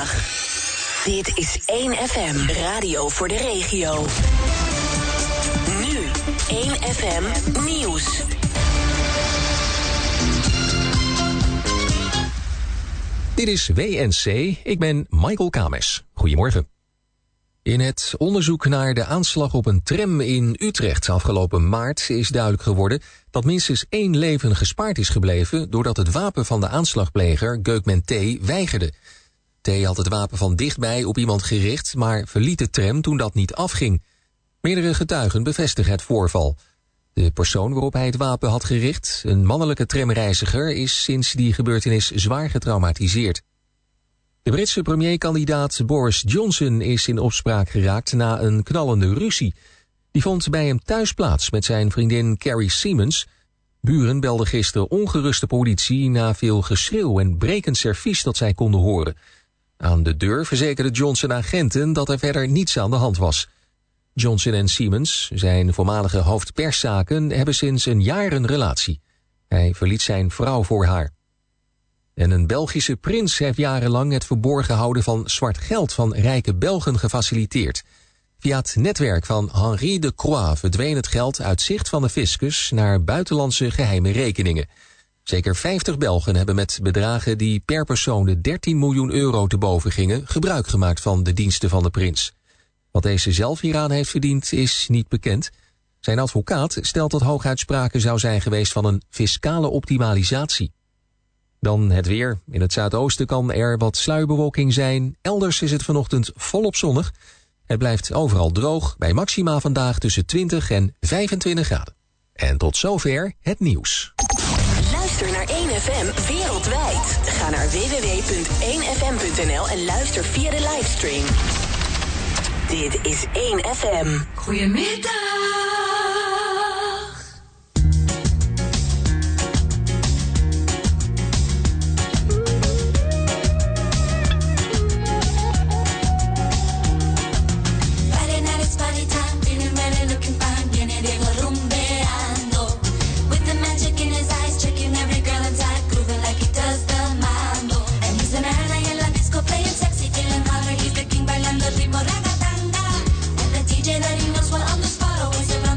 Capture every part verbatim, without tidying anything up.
Haag. Dit is één F M, radio voor de regio. Nu, één F M Nieuws. Dit is W N C, ik ben Michael Kames. Goedemorgen. In het onderzoek naar de aanslag op een tram in Utrecht afgelopen maart is duidelijk geworden dat minstens één leven gespaard is gebleven doordat het wapen van de aanslagpleger, Gökmen T, weigerde. T had het wapen van dichtbij op iemand gericht, maar verliet de tram toen dat niet afging. Meerdere getuigen bevestigen het voorval. De persoon waarop hij het wapen had gericht, een mannelijke tramreiziger, is sinds die gebeurtenis zwaar getraumatiseerd. De Britse premierkandidaat Boris Johnson is in opspraak geraakt na een knallende ruzie. Die vond bij hem thuis plaats met zijn vriendin Carrie Siemens. Buren belden gisteren ongeruste politie na veel geschreeuw en brekend servies dat zij konden horen. Aan de deur verzekerde Johnson agenten dat er verder niets aan de hand was. Johnson en Siemens, zijn voormalige hoofd perszaken, hebben sinds een jaar een relatie. Hij verliet zijn vrouw voor haar. En een Belgische prins heeft jarenlang het verborgen houden van zwart geld van rijke Belgen gefaciliteerd. Via het netwerk van Henri de Croix verdween het geld uit zicht van de fiscus naar buitenlandse geheime rekeningen. Zeker vijftig Belgen hebben met bedragen die per persoon de dertien miljoen euro te boven gingen gebruik gemaakt van de diensten van de prins. Wat deze zelf hieraan heeft verdiend is niet bekend. Zijn advocaat stelt dat hooguit sprake zou zijn geweest van een fiscale optimalisatie. Dan het weer. In het zuidoosten kan er wat sluierbewolking zijn. Elders is het vanochtend volop zonnig. Het blijft overal droog, bij maxima vandaag tussen twintig en vijfentwintig graden. En tot zover het nieuws. Luister naar één F M wereldwijd. Ga naar w w w punt één f m punt n l en luister via de livestream. Dit is één F M. Goedemiddag. Ritmo ragatanga, and the D J letting us while on the spot always around.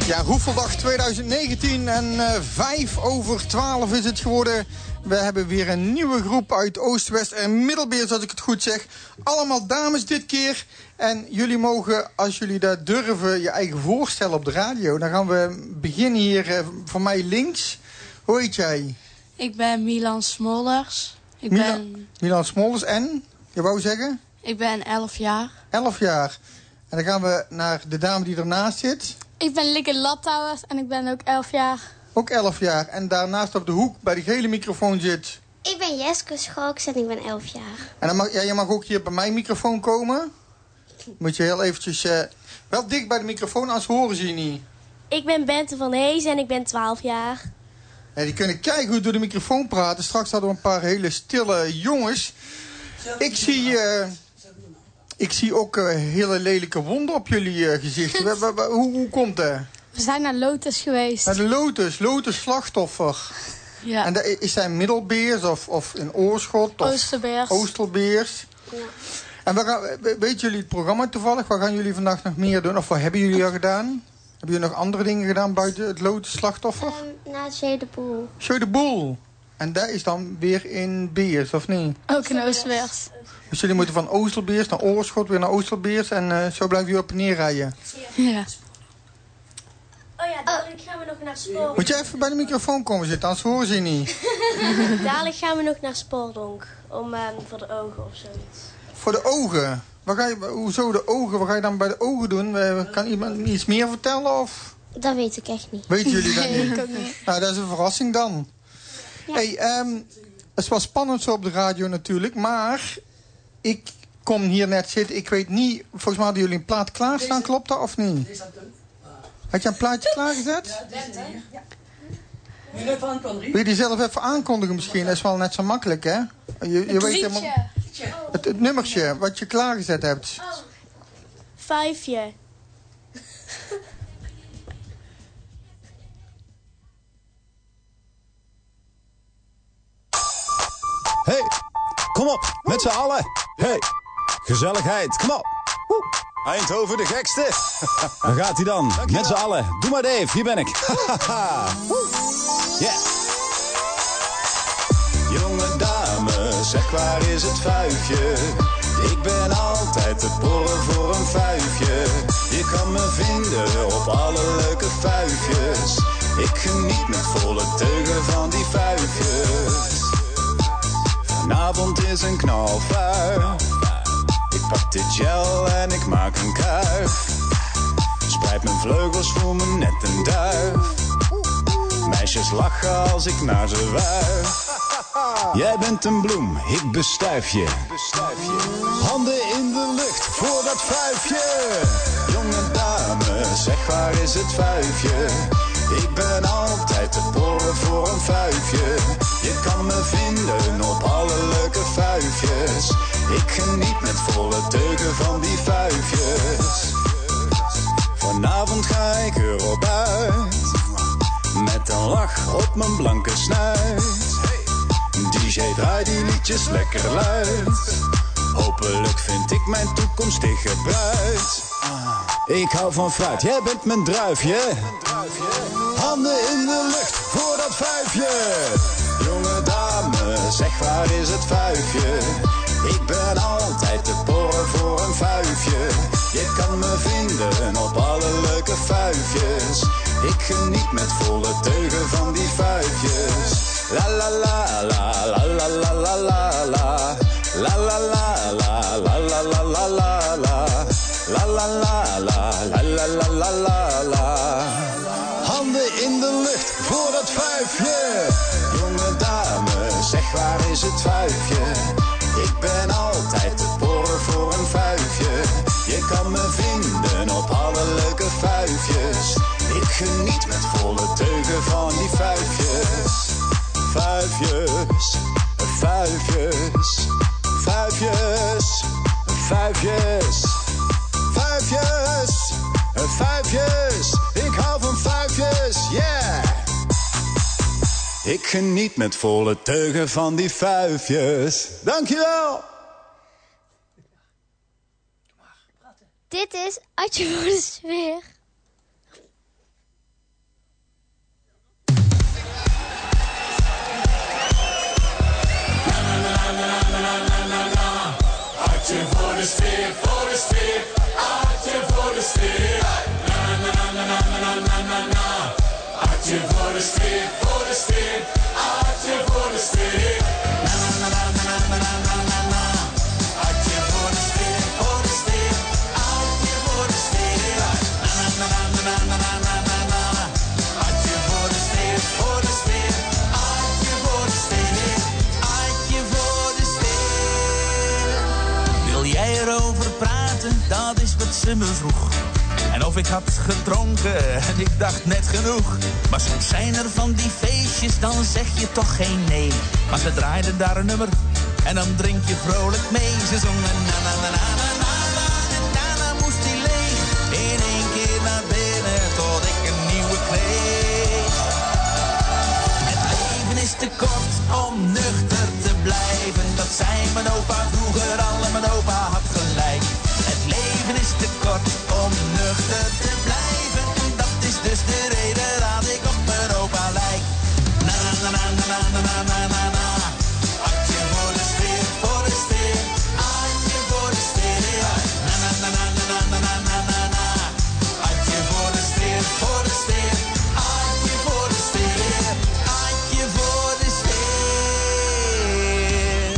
Ja, Hoefeldag twintig negentien en uh, vijf over twaalf is het geworden. We hebben weer een nieuwe groep uit Oost, West en Middelbeers, als ik het goed zeg. Allemaal dames dit keer. En jullie mogen, als jullie dat durven, je eigen voorstellen op de radio. Dan gaan we beginnen hier uh, voor mij links. Hoe heet jij? Ik ben Milan Smolders. Ik Mila- ben... Milan Smolders en? Je wou zeggen? Ik ben elf jaar. elf jaar. En dan gaan we naar de dame die ernaast zit. Ik ben Likke Lattouwers en ik ben ook elf jaar. Ook elf jaar. En daarnaast op de hoek bij de gele microfoon zit. Ik ben Jeske Schalks en ik ben elf jaar. En dan mag, ja, je mag ook hier bij mijn microfoon komen. Moet je heel eventjes... Uh, wel dicht bij de microfoon, anders horen ze je niet. Ik ben Bente van Hees en ik ben twaalf jaar. Ja, die kunnen kijken hoe door de microfoon praten. Straks hadden we een paar hele stille jongens. Ik zie... Uh, ik zie ook uh, hele lelijke wonden op jullie uh, gezichten. hoe, hoe komt dat? We zijn naar Lotus geweest. Naar de Lotus. Lotus slachtoffer. Ja. En dat, is dat in Middelbeers of, of in Oorschot? Of Oosterbeers. Oosterbeers. Ja. En we gaan, weet jullie het programma toevallig? Wat gaan jullie vandaag nog meer doen? Of wat hebben jullie al gedaan? Hebben jullie nog andere dingen gedaan buiten het Lotus slachtoffer? Um, na Jeu de Boel. Jeu de Boel. En dat is dan weer in Beers, of niet? Ook in Oosterbeers. Dus jullie moeten van Oosterbeers naar Oorschot, weer naar Oosterbeers. En uh, zo blijven jullie op en neer rijden. Ja. Oh ja, dadelijk gaan we nog naar Spoor. Moet je even bij de microfoon komen zitten, anders horen ze je niet. Dadelijk gaan we nog naar Spoordonk. Om um, voor de ogen of zoiets. Voor de ogen? Wat ga je, hoezo de ogen? Wat ga je dan bij de ogen doen? Kan iemand iets meer vertellen? Of? Dat weet ik echt niet. Weten jullie dat Nee, niet? ik ook niet. Nou, dat is een verrassing dan. Ja. Hey, um, het is wel spannend zo op de radio natuurlijk, maar ik kom hier net zitten. Ik weet niet, volgens mij hadden jullie een plaat klaarstaan, klopt dat of niet? Had je een plaatje klaargezet? Ja, dit hier. Ja. Wil je even aankondigen? Wil je die zelf even aankondigen misschien? Dat is wel net zo makkelijk, hè? Je, je weet helemaal, het, het nummertje wat je klaargezet hebt. Oh. Vijfje. Hey, kom op, met z'n allen. Hey, gezelligheid, kom op. Woe. Eindhoven de gekste. Daar gaat hij dan, met z'n allen. Doe maar Dave, hier ben ik. Yeah. Jonge dame, zeg waar is het vuifje? Ik ben altijd te porren voor een vuifje. Je kan me vinden op alle leuke vuifjes. Ik geniet met volle teugen van die vuifjes. Vanavond is een knalvuif. Ik pak de gel en ik maak een kuif. Spreid mijn vleugels, voel me net een duif. Meisjes lachen als ik naar ze wuif. Jij bent een bloem, ik bestuif je. Handen in de lucht voor dat vuifje. Jonge dame, zeg waar is het vuifje? Ik ben altijd te porren voor een vuifje. Je kan me vinden op alle leuke vuifjes. Ik geniet met volle teugen van die vuifjes. Vanavond ga ik erop uit. Met een lach op mijn blanke snuit. D J draai die liedjes lekker luid. Hopelijk vind ik mijn toekomstige bruid. Ik hou van fruit, jij bent mijn druifje. Handen in de lucht voor dat vuifje. Jonge dame, zeg waar is het vuifje? Ik ben altijd te porren voor een vuifje. Je kan me vinden op alle leuke vuifjes. Ik geniet met volle teugen van die vuifjes. La la la la la la la la la la. La la la la la la la la la la. La la la la la la la la la la. Handen in de lucht voor dat vuifje. Jonge dame, zeg waar is het vuifje? Ik ben altijd te porren voor een vuifje. Je kan me vinden op alle leuke vuifjes. Ik geniet met volle teugen van die vuifjes. Vuifjes, vuifjes, vuifjes, vuifjes, vuifjes, vuifjes. Ik hou van vuifjes, yeah! Ik geniet met volle teugen van die vuifjes. Dankjewel! Dit is Atje voor de sfeer. de sfeer, voor de sfeer. Hartje voor de sfeer. Na na na na na na na na na. Hartje voor de sfeer, voor de sfeer. Hartje voor de sfeer. Na na na na na na na na na. Hartje voor de sfeer, voor de sfeer. Hartje voor de sfeer. Na na na na na na na na na. Hartje voor de sfeer, voor de sfeer. Hartje voor de sfeer. Hartje voor de sfeer. Wil jij erover praten? Dat is wat ze me vroeg. En of ik had gedronken en ik dacht net genoeg. Maar soms zijn er van die feestjes, dan zeg je toch geen nee. Maar ze draaiden daar een nummer en dan drink je vrolijk mee. Ze zongen na na na na na na na. En daarna moest hij leeg. In één keer naar binnen tot ik een nieuwe kreeg. Het leven is te kort om nuchter te blijven. Dat zei mijn opa vroeger al en mijn opa had gelijk. Het leven is te kort om nuchter te blijven. En dat is dus de reden dat ik op mijn opa lijk. Na na na na na na na na na na. Hartje voor de sfeer, voor de sfeer. Hartje voor de sfeer. Na na na na na na na na na na. Hartje voor de sfeer, voor de sfeer. Hartje voor de sfeer. Hartje voor de sfeer.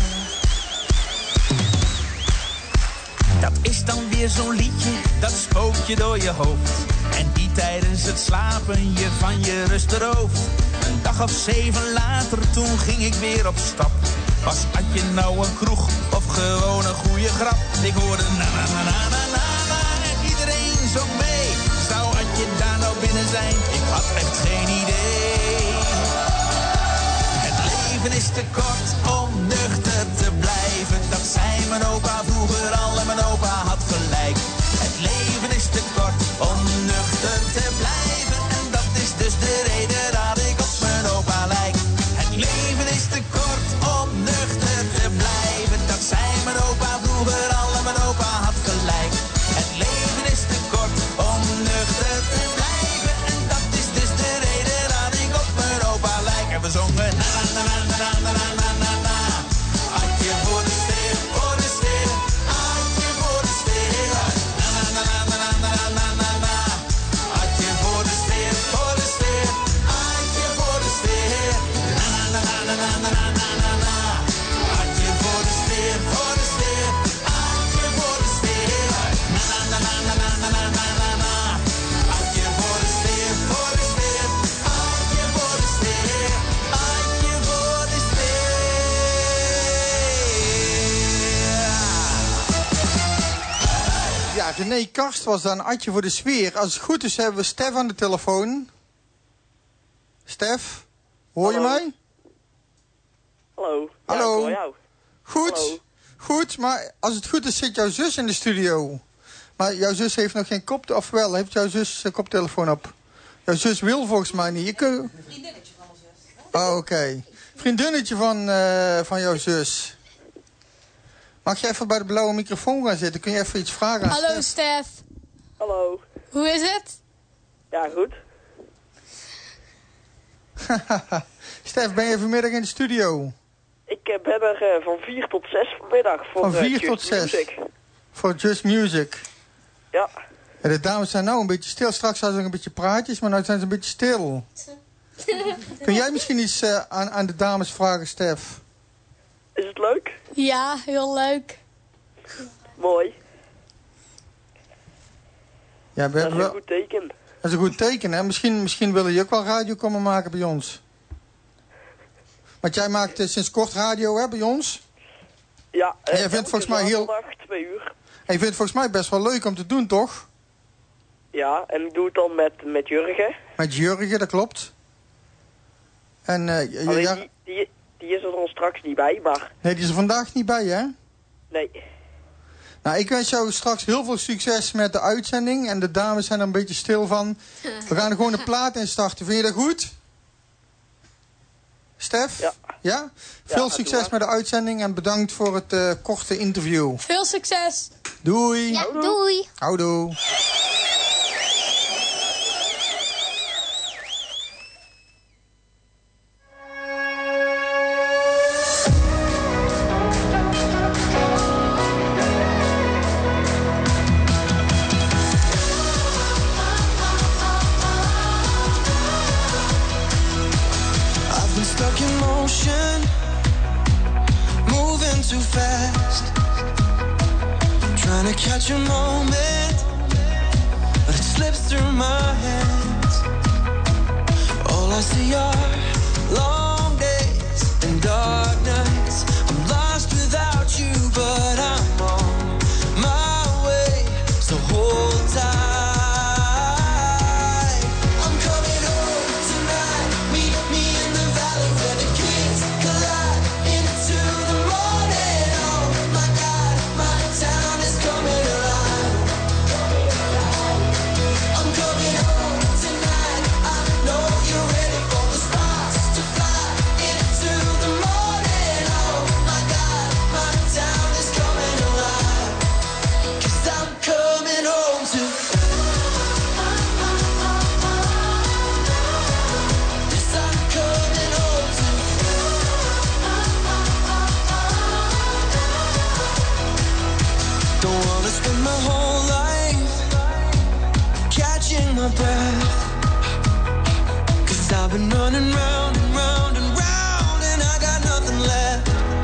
Dat is dan weer zo'n liedje, dat spookt je door je hoofd. En die tijdens het slapen je van je rust berooft. Een dag of zeven later, toen ging ik weer op stap. Was Adje nou een kroeg of gewoon een goede grap? Ik hoorde na na na na na na na en iedereen zong mee. Zou Adje daar nou binnen zijn? Ik had echt geen idee. Het leven is te kort om nuchter te blijven. Dat zei mijn opa vroeger al en mijn opa had gelijk. Het leven is te kort om nuchter te blijven. En dat is dus de reden dat ik op mijn opa lijk. Het leven is te kort om nuchter te blijven. Dat zei mijn opa vroeger al en mijn opa had gelijk. Het leven is te kort om nuchter te blijven. En dat is dus de reden dat ik op mijn opa lijk. En we zongen na na na na na na na na na. Hartje voor de sfeer, voor de sfeer. Hartje voor de sfeer. Na na na na na na na na na. Hartje voor de sfeer, voor de sfeer. Hartje voor de sfeer. Na na na na na na na na na. Hartje voor de sfeer, voor de sfeer. Hartje voor de sfeer. Na na na na na na na na na na. Hartje voor de sfeer, voor de sfeer. Hartje voor de sfeer. Hartje voor de sfeer. Ja, René Karst was dan Adje voor de sfeer. Als het goed is hebben we Stef aan de telefoon. Stef, hoor Hallo. je mij? Hallo. Hallo. Ja, ik hoor jou. Goed, Hallo. goed, maar als het goed is zit jouw zus in de studio. Maar jouw zus heeft nog geen kop, of wel, heeft jouw zus een koptelefoon op? Jouw zus wil volgens mij niet. Je kun... Een vriendinnetje van mijn zus. Oh, oké. Okay. Vriendinnetje van, uh, van jouw zus. Mag je even bij de blauwe microfoon gaan zitten? Kun je even iets vragen aan Hallo Stef? Stef. Hallo. Hoe is het? Ja, goed. Stef, ben je vanmiddag in de studio? Ik uh, ben er uh, van vier tot zes vanmiddag voor Van vier uh, tot zes? Music. Voor Just Music. Ja. Ja, de dames zijn nou een beetje stil. Straks hadden ze een beetje praatjes, maar nu zijn ze een beetje stil. Kun jij misschien iets uh, aan, aan de dames vragen, Stef? Is het leuk? Ja, heel leuk. Mooi. Ja, we Dat is wel... een goed teken. Dat is een goed teken, hè? Misschien, misschien willen je ook wel radio komen maken bij ons. Want jij maakt uh, sinds kort radio, hè, bij ons? Ja. Uh, En jij vindt volgens mij heel... zaterdag, twee uur. En je vindt het volgens mij best wel leuk om te doen, toch? Ja, en ik doe het dan met, met Jurgen. Met Jurgen, dat klopt. En uh, ja, Alleen ja... die, die, die is er dan straks niet bij, maar... Nee, die is er vandaag niet bij, hè? Nee. Nou, ik wens jou straks heel veel succes met de uitzending. En de dames zijn er een beetje stil van. We gaan er gewoon een plaat in starten. Vind je dat goed? Stef? Ja. Ja? Veel ja, succes met de uitzending en bedankt voor het uh, korte interview. Veel succes. Doei. Ja, doei. Houdoe. I see our long days and dark nights. I'm lost without you, but I'm on my way, so hold tight. I'm coming home tonight. Meet me in the valley where the kids collide into the morning. Oh my God, my town is coming alive. I'm coming home tonight. I know you're ready for the sparks to fly into the morning. Oh my God, my town is coming alive. 'Cause I'm coming home to. Yes, I'm coming home to. Don't wanna spend my whole life catching my breath. 'Cause I've been running round and round and round and I got nothing left.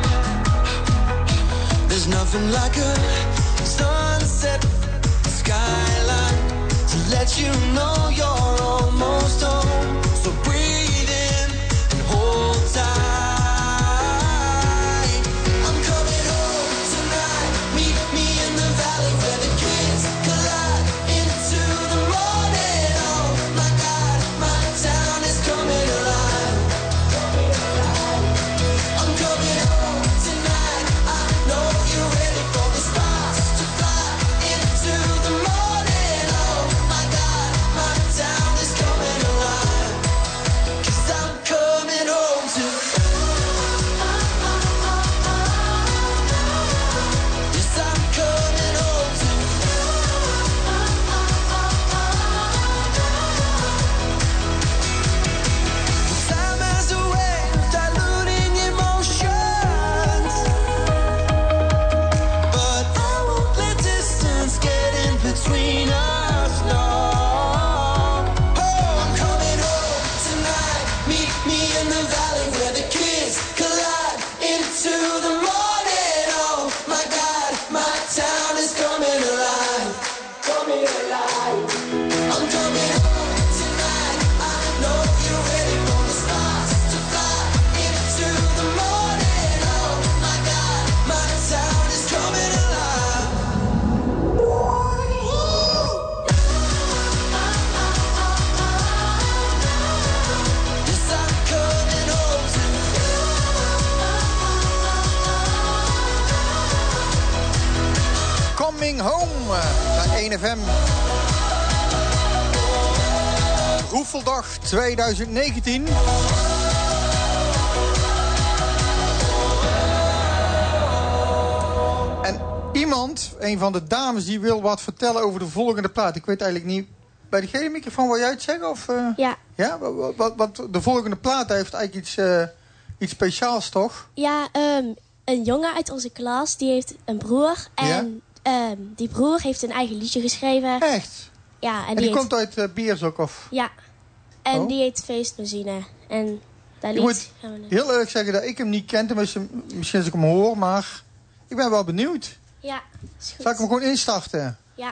There's nothing like a sunset skyline to let you know you're almost home. So breathe in and hold tight. I'm coming home tonight. Meet me in the valley where the kids collide into the morning. Oh my God, my town is coming alive. I'm coming home tonight. I know you're ready for the sparks to fly into the morning. Oh my God, my town is coming alive. 'Cause I'm coming home to. Yes, I'm coming home to. Time has a way of diluting emotions, but I won't let distance get in between us, no. Oh, I'm coming home tonight. Meet me in the valley where the kids collide into the morning. Oh my God, my town is coming alive. Coming alive. I'm coming home tonight. I know you're ready for the stars to fly into the morning. Oh my God, my town is coming alive. Yes, I'm coming home to. Coming home naar één F M. Roefeldag twintig negentien. En iemand, een van de dames, die wil wat vertellen over de volgende plaat. Ik weet eigenlijk niet. Bij de gele microfoon wil jij het zeggen? Of, uh... Ja. Ja? Wat, wat, wat, de volgende plaat heeft eigenlijk iets, uh, iets speciaals, toch? Ja, um, een jongen uit onze klas, die heeft een broer. En ja? um, die broer heeft een eigen liedje geschreven. Echt? Ja. En, En die, die heet... komt uit uh, Beersok, of? Ja. En Oh. die heet Feestbenzine. En daar Ik lied moet gaan we nu. heel eerlijk zeggen dat ik hem niet ken. Tenminste, misschien als ik hem hoor, maar ik ben wel benieuwd. Ja, is goed. Zal ik hem gewoon instarten? Ja.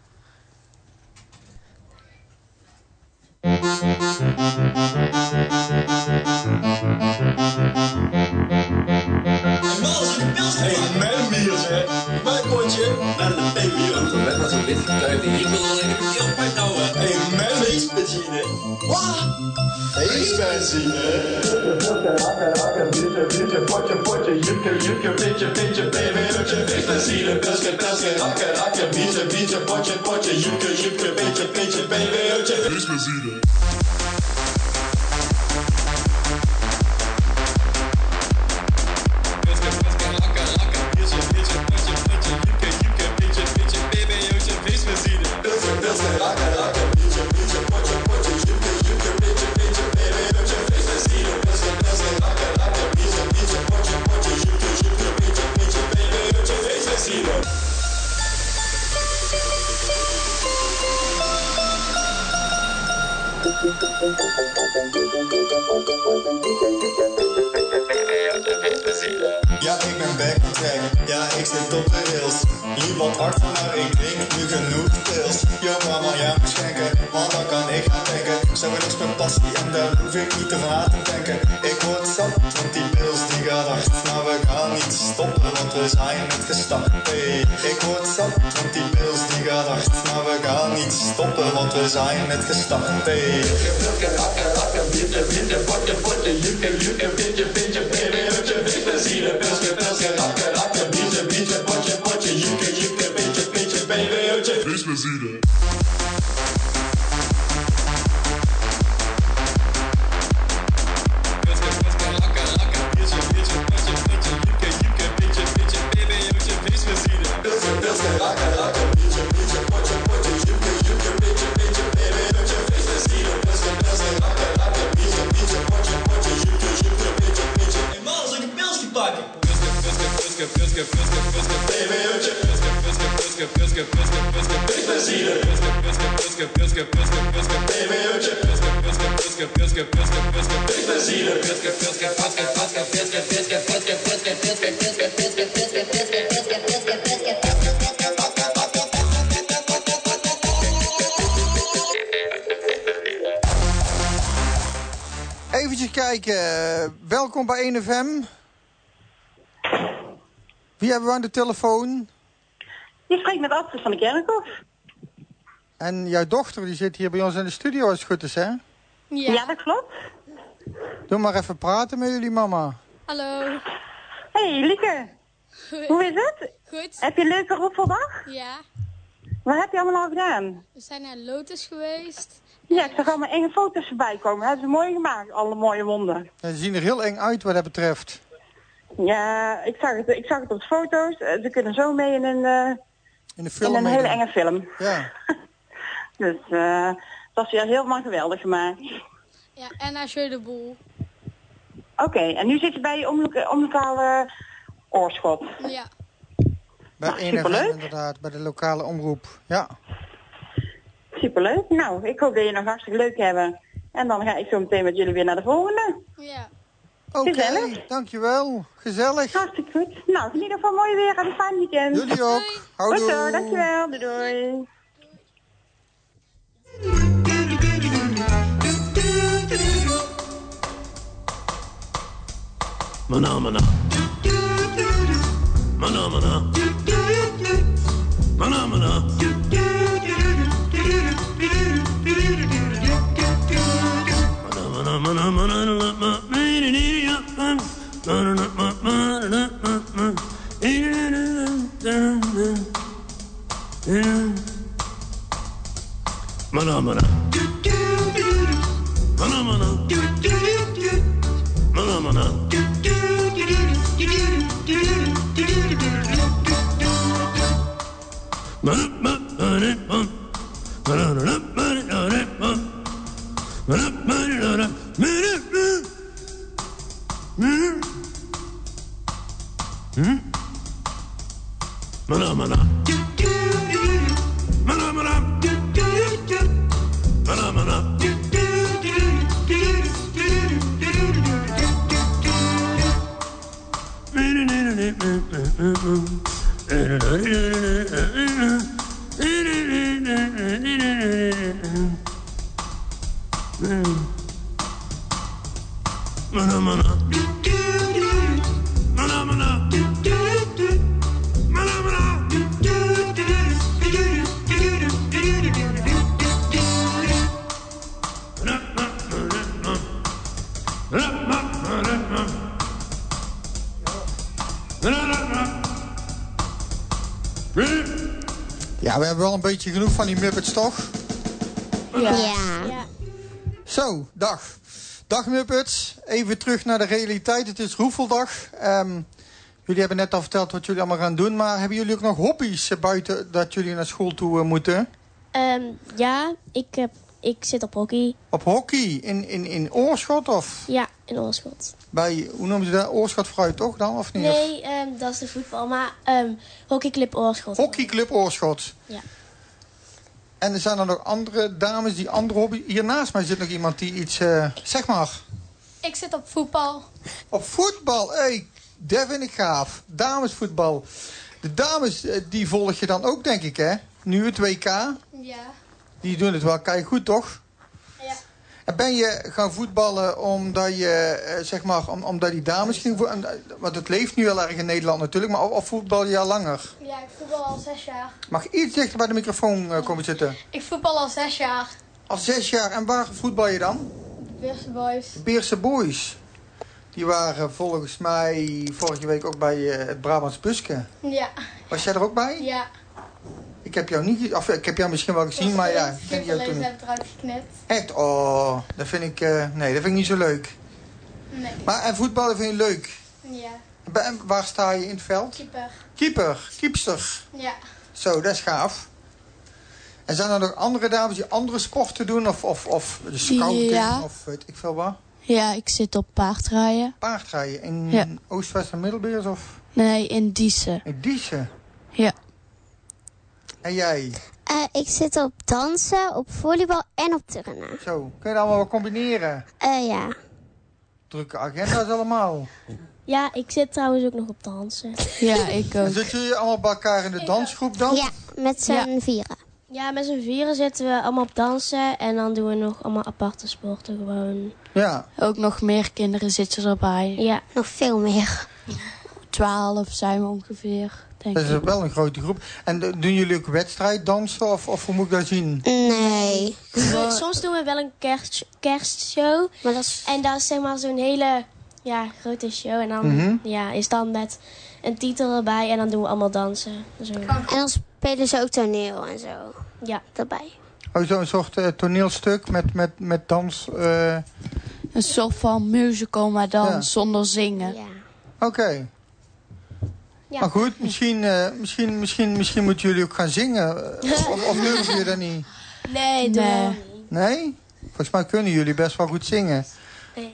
Hey, mijn bier, hè. Mijn potje. En een bier. Net met zo'n wit gekruid. Ik wil alleen een keelpijp nou, hè. Hey, mijn feestbenzine. Wat? Feestbenzine. Biertje, biertje, potje, potje. Jupje, jupje, pitje, pitje, baby. Feestbenzine. Pilsje, pilsje. Hakken, hakken. Biertje, biertje, potje, potje. Jupje, jupje, pitje, pitje, baby. Feestbenzine. Ja, ik ben back on track. Ja, ik zit op de rails. Niemand hard van, maar ik drink nu genoeg pils. Je mama, ja, moet schenken, want dan kan ik gaan trekken. Zo is mijn passie en daar hoef ik niet over na te denken. Ik word zat, want die pils die gaat hard. Maar we gaan niet stoppen, want we zijn net gestart. Hey, ik word zat, want die pils die gaat hard. Maar we gaan niet stoppen, want we zijn net gestart. Hey. Even kijken. Welkom bij één F M. Wie hebben we aan de telefoon? Je spreekt met Astrid van de Kerkhof. En jouw dochter die zit hier bij ons in de studio als het goed is, hè? Ja, ja dat klopt. Doe maar even praten met jullie mama. Hallo. Hey Lieke. Goed. Hoe is het? Goed. Heb je een leuke roefeldag? Ja. Wat heb je allemaal al gedaan? We zijn naar Lotus geweest. Ja, ik zag allemaal enge foto's voorbij komen. Hebben ze mooi gemaakt, alle mooie wonden. Ja, ze zien er heel eng uit wat dat betreft. Ja, ik zag het, ik zag het op de foto's. Ze kunnen zo mee in een, uh, in de film in een hele enge film. Ja. Dus uh, dat is ja helemaal geweldig gemaakt. Ja, en naar Jeu de Boel. Oké, okay, en nu zit je bij je omlo- omlokale oorschot. Ja. Bij nou, één F M superleuk. inderdaad, bij de lokale omroep. Ja. Superleuk. Nou, ik hoop dat je nog hartstikke leuk hebben. En dan ga ik zo meteen met jullie weer naar de volgende. Ja. Oké, okay, dankjewel. Gezellig. Hartstikke goed. Nou, in ieder geval mooi weer. Heb een fijn weekend. Jullie ook. Goed zo, dankjewel. Doei doei. Mana mana. Mana mana. Mana mana. Mana mana mana mana. Mana mana. Mana mana. Mana mana. Mana mana. Mana mana. Mana mana. Mana mana. Mana mana. Ja, we hebben wel een beetje genoeg van die Muppets, toch? Ja. ja. Zo, dag. Dag Muppets. Even terug naar de realiteit. Het is Roefeldag. Um, jullie hebben net al verteld wat jullie allemaal gaan doen. Maar hebben jullie ook nog hobby's buiten dat jullie naar school toe uh, moeten? Um, ja, ik, heb, ik zit op hockey. Op hockey? In, in, in Oorschot of? Ja, in Oorschot. Bij, hoe noemen ze dat? Oorschot Fruit, toch dan? Of niet? Nee, um, dat is de voetbal. Maar um, hockeyclub Oorschot. Hockeyclub Oorschot. Ja. En er zijn er nog andere dames die andere hobby... Hier naast mij zit nog iemand die iets... Uh, zeg maar. Ik zit op voetbal. Op voetbal? Hé, hey, dat vind ik gaaf. Damesvoetbal. De dames, uh, die volg je dan ook, denk ik, hè? Nu het W K. Ja. Die doen het wel kei goed, toch? Ja. En ben je gaan voetballen omdat je, uh, zeg maar, om, omdat die dames ging voetballen? Want het leeft nu heel erg in Nederland natuurlijk, maar of, of voetbal je al langer? Ja, ik voetbal al zes jaar. Mag je iets dichter bij de microfoon uh, komen zitten? Ik voetbal al zes jaar. Al zes jaar. En waar voetbal je dan? Beerse Boys. De Beerse Boys. Die waren volgens mij vorige week ook bij uh, het Brabants Buske. Ja. Was jij er ook bij? Ja. Ik heb jou niet, of ik heb jou misschien wel gezien, maar ja, ik ken jou toen niet. Ik heb eruit geknipt. Echt? Oh, dat vind ik, uh, nee, dat vind ik niet zo leuk. Nee. Maar en voetballen vind je leuk? Ja. En waar sta je in het veld? Keeper. Keeper, keepster. Ja. Zo, dat is gaaf. En zijn er nog andere dames die andere sporten doen? Of, of, of de scouting? Ja. Of weet ik veel wat? Ja, ik zit op paardrijden. Paardrijden? In Ja. Oost-West en Middelbeers? Of? Nee, in Diezen. In Diezen? Ja. En jij? Uh, ik zit op dansen, op volleybal en op turnen. Zo, kun je dat allemaal wel combineren? Uh, ja. Drukke agenda's allemaal. Ja, ik zit trouwens ook nog op dansen. Ja, ik ook. En zitten jullie allemaal bij elkaar in de dansgroep dan? Ja, met z'n Ja. vieren. Ja, met z'n vieren zitten we allemaal op dansen. En dan doen we nog allemaal aparte sporten gewoon. Ja. Ook nog meer kinderen zitten erbij. Ja. Nog veel meer. Twaalf zijn we ongeveer, denk Dat is ik. wel een grote groep. En uh, doen jullie ook wedstrijddansen of, of hoe moet ik dat zien? Nee. Soms doen we wel een kerst, kerstshow. Maar dat is... En dat is zeg maar zo'n hele ja, grote show. En dan Mhm. ja, is dan met een titel erbij. En dan doen we allemaal dansen. Zo. En dan spelen ze ook toneel en zo. Ja. Daarbij. Oh, zo'n soort uh, toneelstuk met, met, met dans. Uh... Een soort van musical, maar dan Ja. zonder zingen. Ja. Oké. Okay. Ja. Maar goed, misschien, uh, misschien, misschien, misschien moeten jullie ook gaan zingen. Uh, of, of durven jullie dat niet? Nee, doe Nee. wel niet. Nee? Volgens mij kunnen jullie best wel goed zingen. Nee.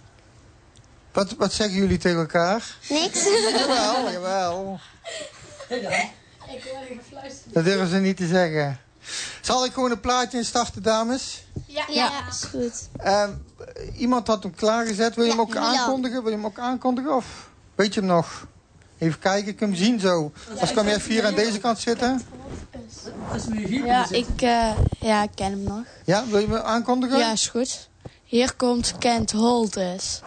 Wat, wat zeggen jullie tegen elkaar? Niks. Jawel, jawel. Ik hoor je gefluisterd. Dat durven ze niet te zeggen. Zal ik gewoon een plaatje instarten, dames? Ja. Ja, is goed. Uh, iemand had hem klaargezet. Wil je hem ook Milan. aankondigen? Wil je hem ook aankondigen? Of weet je hem nog? Even kijken, ik kan hem zien zo. Als kan je even hier aan deze kant zitten. Ja, ik, uh, ja, ik ken hem nog. Ja, wil je hem aankondigen? Ja, is goed. Hier komt Can't Hold Us.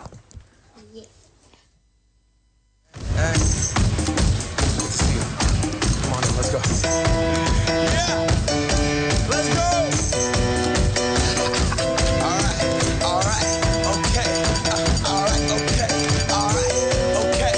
Hey. Let's see you. Come on in, let's go. Yeah! Let's go! Alright, alright, okay. Uh, alright, okay, alright, okay.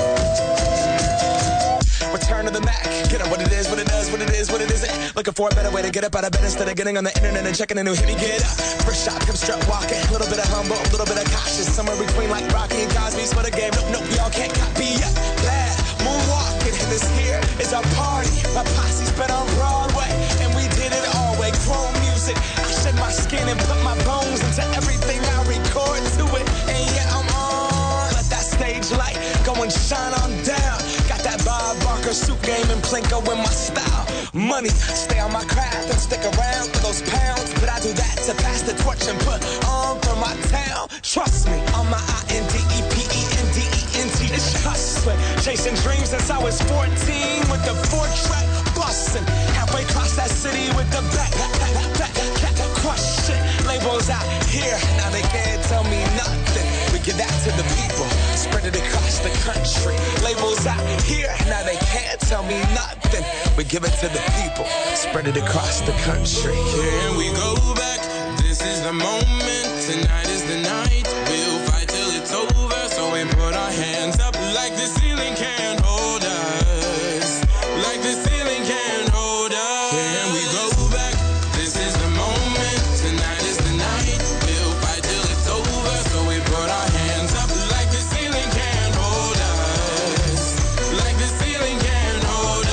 Return to the Mac. Get up what it is, what it does, what it is, what it isn't. Looking for a better way to get up out of bed instead of getting on the internet and checking a new hit. Me get up. First shot, come strut walking. A little bit of humble, a little bit of cautious. Somewhere between like Rocky and Cosby's for the game. Nope, nope, y'all can't copy yet. Bad moonwalking, and this here is our party. My posse's been on Broadway, and we did it all way. Chrome music. I shed my skin and put my bones into everything I record to it. And yeah, I'm on. Let that stage light go and shine on down. Got that Bob Barker suit game and Plinko in my style. Money, stay on my craft and stick around for those pounds. But I do that to pass the torch and put on for my town. Trust me, on my I N D E P E N D E N T. It's hustling, chasing dreams since I was fourteen with the four track bustin'. Halfway across that city with the back, back, back, back, back, crush it. Labels out here, now they can't tell me nothing. We give that to the people, spread it across the country. Labels out here, now they can't tell me nothing. We give it to the people, spread it across the country. Here we go back, this is the moment, tonight is the night. We'll fight till it's over, so we put our hands up like the ceiling can't hold us. Like the ceiling can't hold us. Here we go back, this is the moment, tonight is the night. We'll fight till it's over, so we put our hands up like the ceiling can't hold us. Like the ceiling can't hold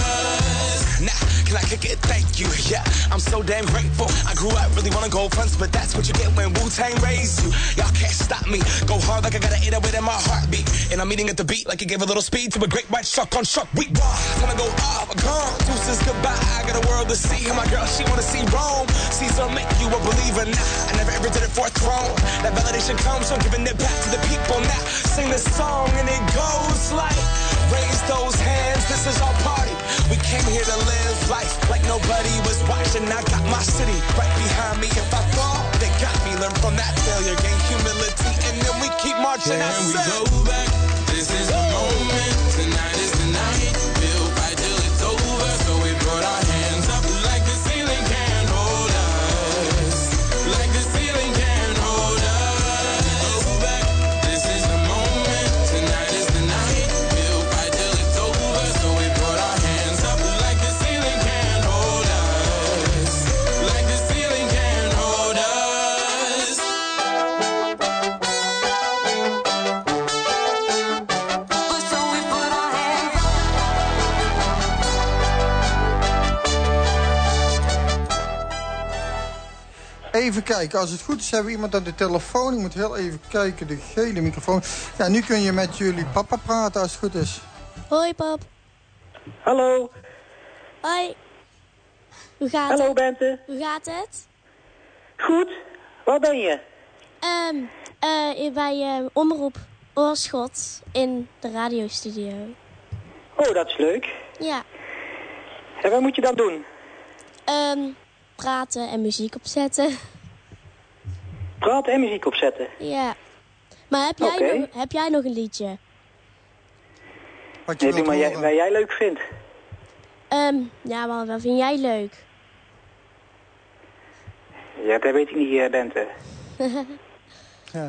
us. Now, can I kick it? Thank you, yeah. I'm so damn grateful. I grew up really wanna go fronts, but that's what you get when Wu-Tang raised you. Y'all can't stop me. Go hard like I got an eight oh eight in my heartbeat. And I'm eating at the beat like it gave a little speed to a great white shark on shark week. Time to go off, gone. Deuces goodbye. I got a world to see. And my girl, she wanna see Rome. Caesar make you a believer. Nah, I never ever did it for a throne. That validation comes from giving it back to the people. Now, sing this song and it goes like, raise those hands, this is our party. We came here to live life like nobody was watching. I got my city right behind me. If I fall, they got me. Learn march and I Can we said, go back? This is the moment. Tonight is the night. We'll fight till it's over. So we put our hands up like the ceiling can't hold us. Like the ceiling can't hold us. Go back. This is the moment. Tonight is the night. We'll fight till it's over. So we put our hands up like the ceiling can't hold us. Like the ceiling can't hold us. So we put our hands up. Even kijken, als het goed is hebben we iemand aan de telefoon. Ik moet heel even kijken, de gele microfoon. Ja, nu kun je met jullie papa praten als het goed is. Hoi, pap. Hallo. Hoi. Hoe gaat Hallo, het? Bente. Hoe gaat het? Goed. Waar ben je? Ehm eh, bij eh, Omroep Oorschot in de radiostudio. Oh, dat is leuk. Ja. En wat moet je dan doen? Ehm praten en muziek opzetten. Praten en muziek opzetten. Ja. Maar heb jij, Oké. nog, heb jij nog een liedje? Wat je Nee, doe wilt maar jij, horen. wat jij leuk vindt. Ehm ja, maar wat vind jij leuk? Ja, dat weet ik niet, eh, Bente. Ja.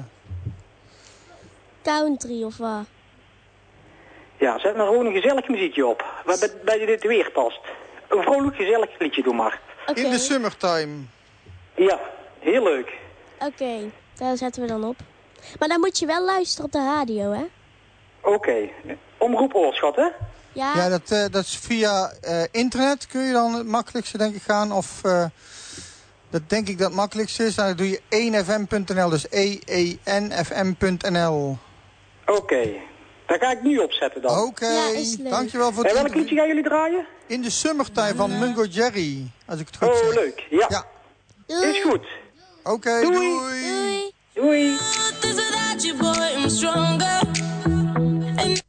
Country of wat? Ja, zet maar gewoon een gezellig muziekje op. Wat bij, bij dit weer past. Een vrolijk gezellig liedje doe maar. Oké. In de summertime. Ja, heel leuk. Oké, daar zetten we dan op. Maar dan moet je wel luisteren op de radio, hè? Oké. Omroep Oorschot, hè? Ja. Ja, dat, eh, dat is via eh, internet kun je dan het makkelijkste denk ik gaan. Of eh, dat denk ik dat het makkelijkste is. Dan doe je één f m punt n l, dus E E N F M punt n l. Oké. Daar ga ik nu opzetten dan. Oké, Ja, is leuk. dankjewel voor En het welk liedje gaan jullie draaien? In de summertime van Mungo Jerry, als ik het goed zeg. Oh, leuk. Ja. Ja. Doei. Is goed. Oké, Doei. doei. Doei. Doei. Without you, boy, I'm stronger. And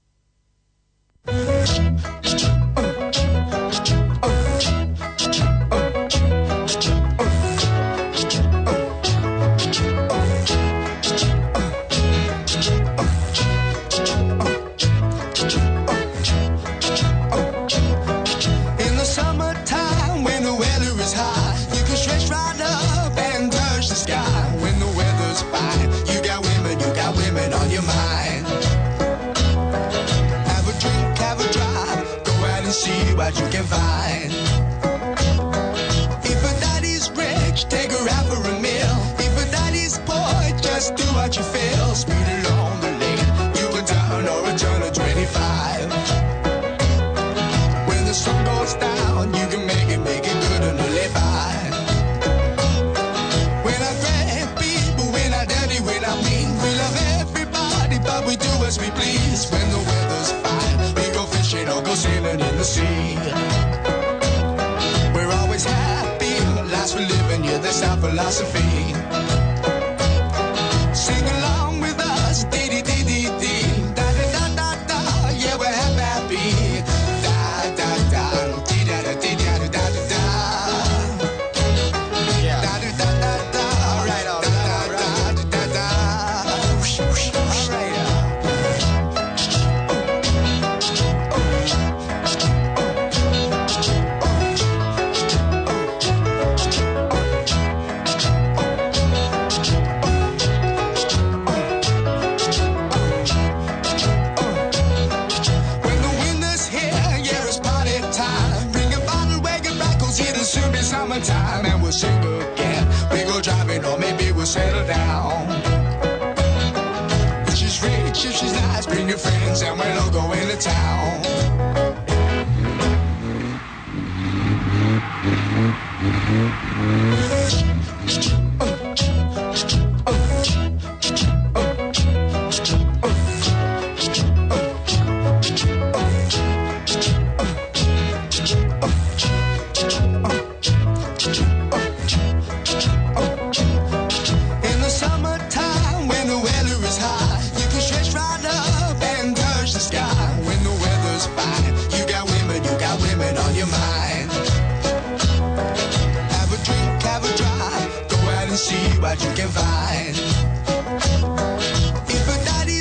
In the summertime, when the weather is high, you can stretch right up and touch the sky. When the weather's fine, you got women, you got women on your mind. Have a drink, have a drive, go out and see what you can find. If a daddy's rich, take her out for a meal. If a daddy's poor, just do what you feel. Speed along the lane, you can turn or a turn of twenty-five. When the sun goes down, you can make it, make it good and live by. When I grab people, when I daddy, when I mean, we love everybody, but we do as we please. When the weather's fine, we go fishing or go sailing in the sea. We're always happy, lives we're living, yeah, that's our philosophy. Sing along with us, dee dee dee dee dee, da da da da da, yeah, we're happy, happy. Da da da, dee da da dee da da da da da. Yeah. Da da da da da, all right, all right, all right, da da da. Whoosh, whoosh, all right. When the winter's here, yeah, it's party time. Bring a bottle, wagon, rackles, it'll soon be summertime. And we'll sing again. We go driving, or maybe we'll settle down. If she's rich, if she's nice, bring your friends, and we'll all go into town. In the summertime, when the weather is high, you can stretch right up and touch the sky. When the weather's fine, you got women, you got women on your mind. Have a drink, have a drive, go out and see what you can find. If a daddy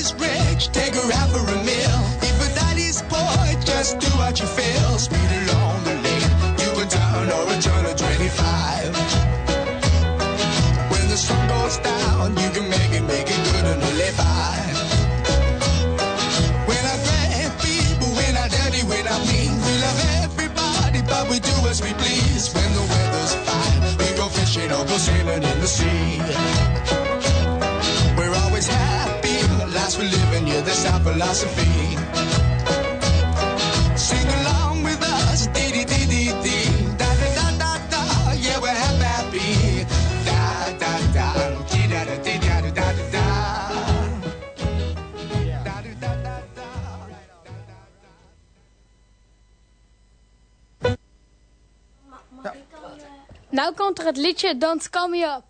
go sailing in the sea. We're always happy, the lives we live in, yeah, that's our philosophy. Sing along with us, dee dee dee dee dee, da da da da da, yeah, we're happy, da da da, dee da da dee da da da da. Nou komt er het liedje Don't Call Me Up.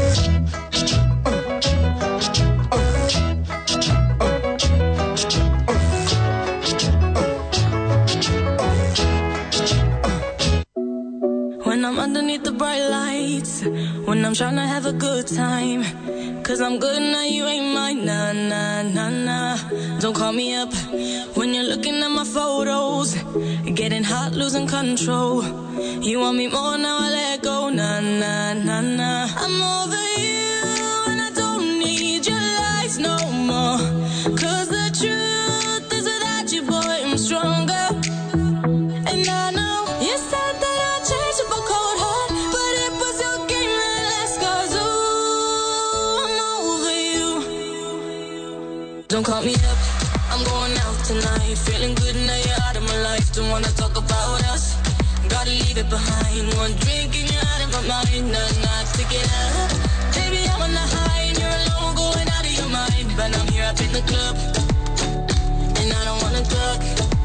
When I'm underneath the bright lights, when I'm trying to have a good time, cause I'm good now, you ain't mine, nah, nah, nah, nah. Don't call me up when you're looking at my photos, getting hot, losing control. You want me more, now I let go, nah, nah, nah, nah. I'm over you and I don't need your lies no more, cause the truth is without you, boy, I'm stronger. And I know you said that I'd change up a cold heart, but it was your game that last, cause ooh, I'm over you. Don't call me up, I'm going out tonight, feeling good now you're out of my life. Don't wanna talk about us, gotta leave it behind. One drink and you're out of my mind, nah, nah, stick it up. Baby, I'm on the high and you're alone, going out of your mind. But I'm here up in the club, and I don't wanna talk,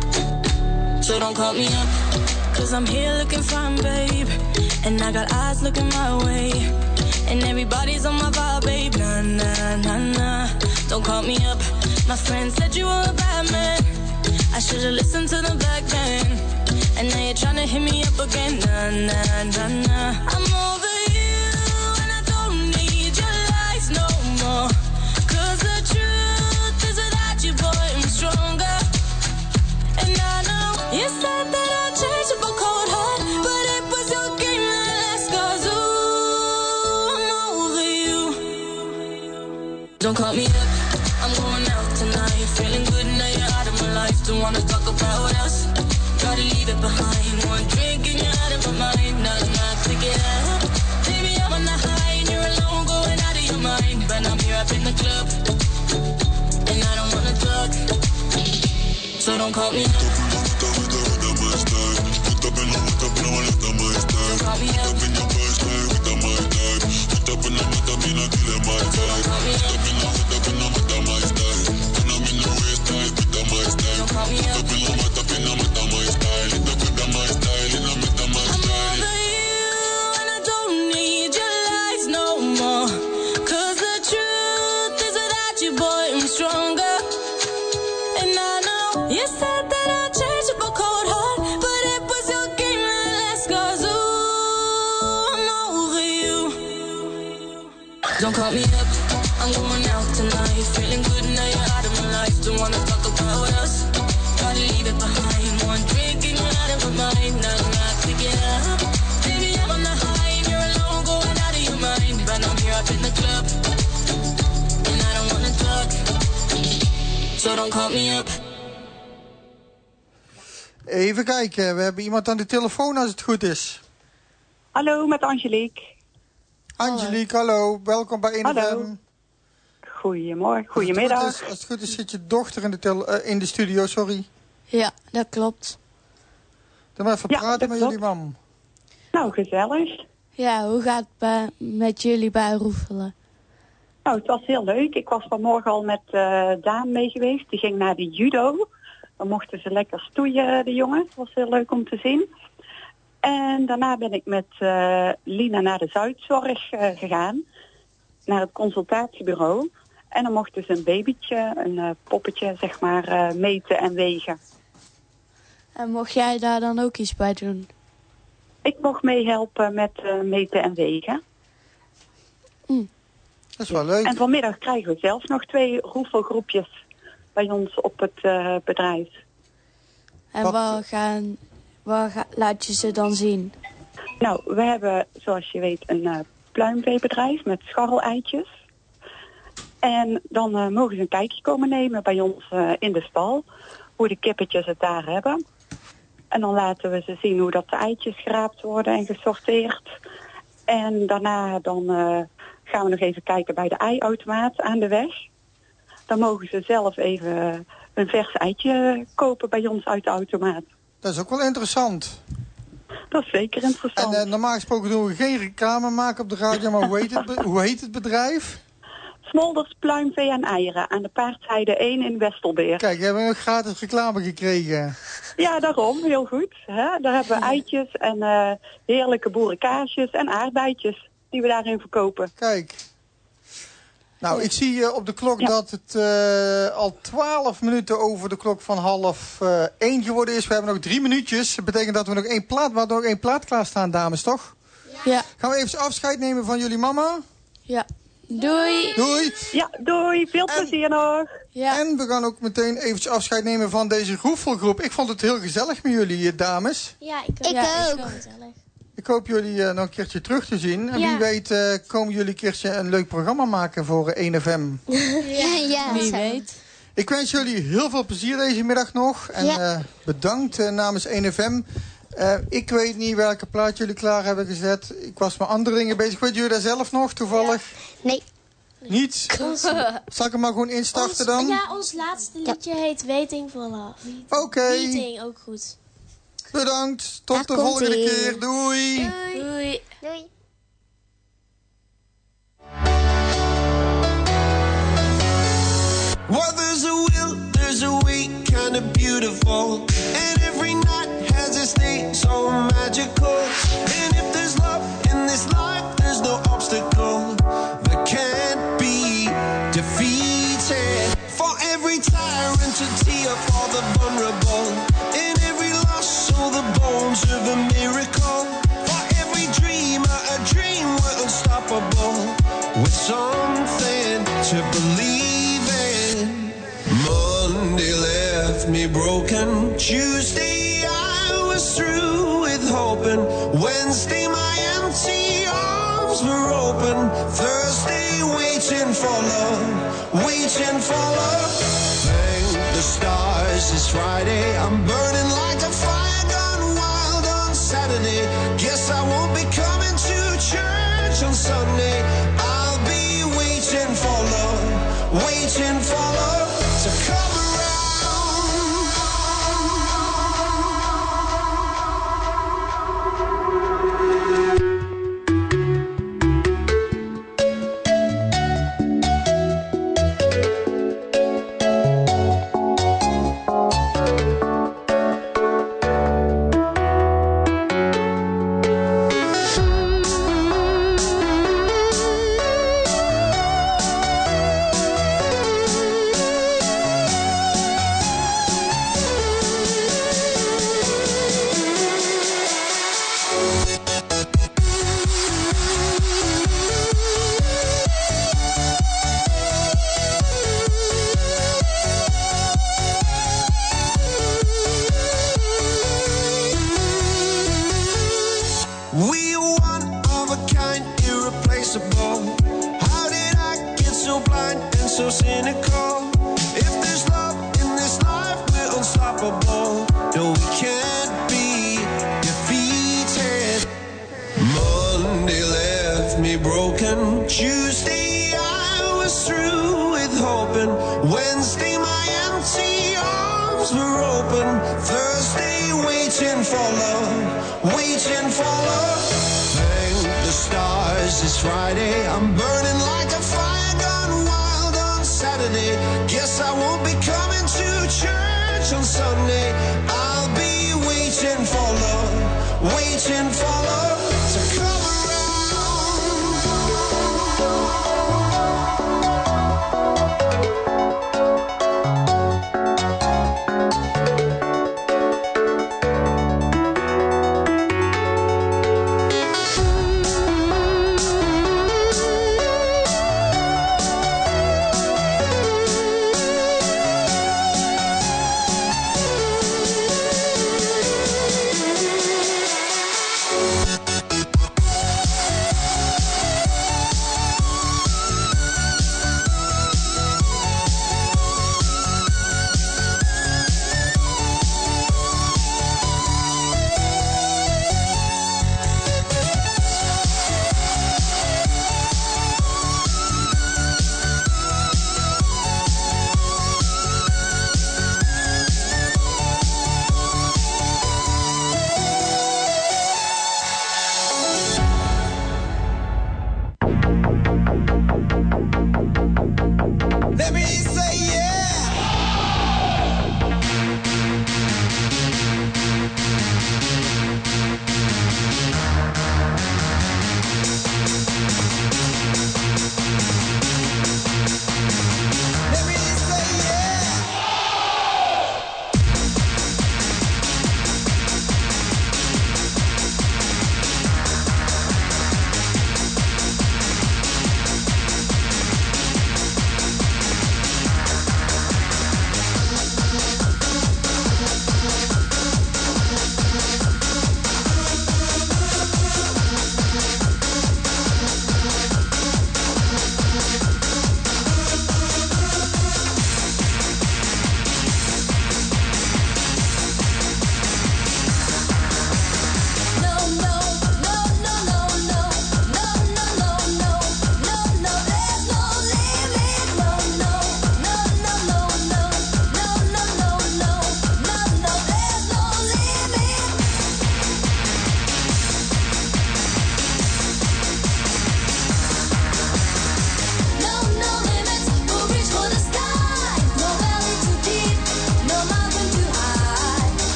so don't call me up, cause I'm here looking fine, babe, and I got eyes looking my way, and everybody's on my vibe, babe, nah, nah, nah, nah. Don't call me up, my friend said you were a bad man, I should've listened to them back then, and now you're tryna hit me up again, nah, nah, nah, nah. I'm over you and I don't need your lies no more, cause the truth is without you, boy, I'm stronger. And I know you said that I'd change up a cold heart, but it was your game that last, cause ooh, I'm over you. Don't call me up, I'm going out tonight, feeling good now you're out of my life. Don't wanna talk about us, gotta leave it behind. One drink and you're out of my mind, nah, nah, pick it up. Baby, I'm on the high and you're alone, going out of your mind. But I'm here up in the club, and I don't wanna talk, so don't call me up. Don't call me up, I'm going out tonight, feeling good now you're out of my life. Don't wanna talk about us, gotta leave it behind. One drink and you're out of my mind, nah, nah, pick it up. Baby, I'm on the high and you're alone, going out of your mind. But I'm here up in the club, and I don't wanna talk, so don't call me up. Even kijken, we hebben iemand aan de telefoon als het goed is. Hallo, met Angelique. Angelique, hallo. hallo. Welkom bij één F M. Hallo. Goedemorgen, goedemiddag. Als het, is, als het goed is, zit je dochter in de, tel, uh, in de studio, sorry. Ja, dat klopt. Dan maar even ja, praten met klopt. jullie mam. Nou, gezellig. Ja, hoe gaat het bij, met jullie bij Roefelen? Nou, het was heel leuk. Ik was vanmorgen al met uh, Daan mee geweest. Die ging naar de judo. Dan mochten ze lekker stoeien, de jongen. Het was heel leuk om te zien. En daarna ben ik met uh, Lina naar de Zuidzorg uh, gegaan. Naar het consultatiebureau. En dan mochten ze een babytje, een uh, poppetje, zeg maar, uh, meten en wegen. En mocht jij daar dan ook iets bij doen? Ik mocht meehelpen met uh, meten en wegen. Mm. Dat is wel leuk. En vanmiddag krijgen we zelfs nog twee roefelgroepjes bij ons op het uh, bedrijf. En Wat? waar gaan... Waar ga, laat je ze dan zien? Nou, we hebben, zoals je weet, een uh, pluimveebedrijf met scharreleitjes. En dan uh, mogen ze een kijkje komen nemen bij ons uh, in de stal. Hoe de kippetjes het daar hebben. En dan laten we ze zien hoe dat de eitjes geraapt worden en gesorteerd. En daarna dan uh, gaan we nog even kijken bij de eiautomaat aan de weg. Dan mogen ze zelf even een vers eitje kopen bij ons uit de automaat. Dat is ook wel interessant. Dat is zeker interessant. En uh, normaal gesproken doen we geen reclame maken op de radio, maar hoe heet het, be- hoe heet het bedrijf? Smolders Pluimvee en Eieren aan de Paardheide één in Westelbeer. Kijk, we hebben ook gratis reclame gekregen. Ja, daarom. Heel goed. Hè? Daar hebben we eitjes en uh, heerlijke boerenkaasjes en aardbeidjes die we daarin verkopen. Kijk. Nou, ik zie uh, op de klok ja. dat het uh, al twaalf minuten over de klok van half uh, één geworden is. We hebben nog drie minuutjes. Dat betekent dat we nog één plaat, we hadden nog één plaat klaarstaan, dames, toch? Ja. Gaan we even afscheid nemen van jullie mama? Ja. Doei. Doei. Ja, doei. Veel plezier en, nog. Ja. En we gaan ook meteen eventjes afscheid nemen van deze roefelgroep. Ik vond het heel gezellig met jullie, dames. Ja, ik ook. Ik ja, ook. Ik, ik hoop jullie uh, nog een keertje terug te zien. En ja. wie weet uh, komen jullie een keertje een leuk programma maken voor één F M. ja, ja, wie weet. Ik wens jullie heel veel plezier deze middag nog. En ja. uh, bedankt uh, namens één F M. Uh, ik weet niet welke plaat jullie klaar hebben gezet. Ik was met andere dingen bezig. Weet jullie daar zelf nog, toevallig? Nee. Niets? Zal ik hem maar gewoon instarten ons, dan? Ja, ons laatste liedje ja. heet Waiting for Love. Oké. Okay. Waiting, ook goed. Bedankt. Tot Daar de volgende ie. keer. Doei. Doei. Doei. Doei. Well, there's a will, there's a way, kind of beautiful. And every night has its day, so magical. And if there's love in this life, there's no obstacle that can't be defeated. For every tyrant to tear for the vulnerable. In every loss, so the bones of a miracle. For every dreamer, a dream we're unstoppable. With something to believe in. Monday left me broken. Tuesday I was through with hoping. Wednesday my empty arms were open. Thursday waiting for love, waiting for love. Thank the stars it's Friday. I'm burning like a fire gone wild on Saturday. Guess I won't be coming to church on Sunday. I'll be waiting for love, waiting for love to come around.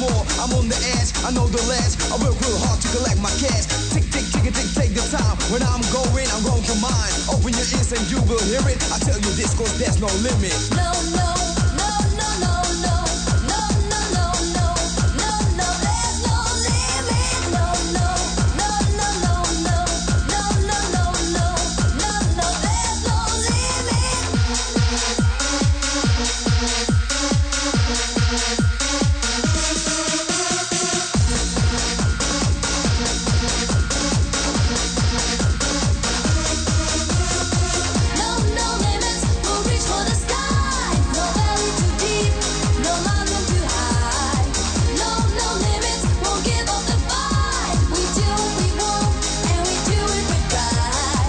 more. I'm on the edge, I know the ledge. I work real hard to collect my cash. Tick, tick, tick, tick, take the time. When I'm going, I'm going for mine. Open your ears and you will hear it. I tell you this cause there's no limit. No, no, no, no, no, no. No, no, no, no. No, no, there's no limit. No, no, no, no, no, no. No, no, no, no. No, no, there's no limit. No, no limits. We'll reach for the sky. No valley too deep. No mountain too high. No, no limits. Won't give up the fight. We do what we want, and we do it with pride.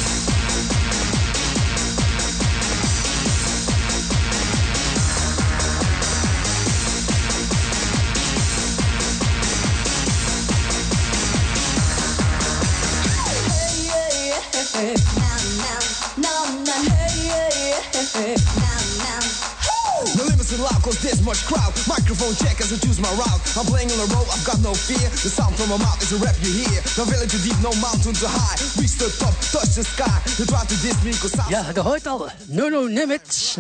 Hey, yeah, yeah. Now, now, now, now. Hey, yeah, yeah. Now, now. No limits in loud cause there's much crowd. Microphone check as I choose my route. I'm playing on the road, I've got no fear. The sound from my mouth is a rap you hear. No valley too deep, no mountain too high. Reach the top, touch the sky. You try to diss me cause I'm... Ja, dat hoort al. No, no limits.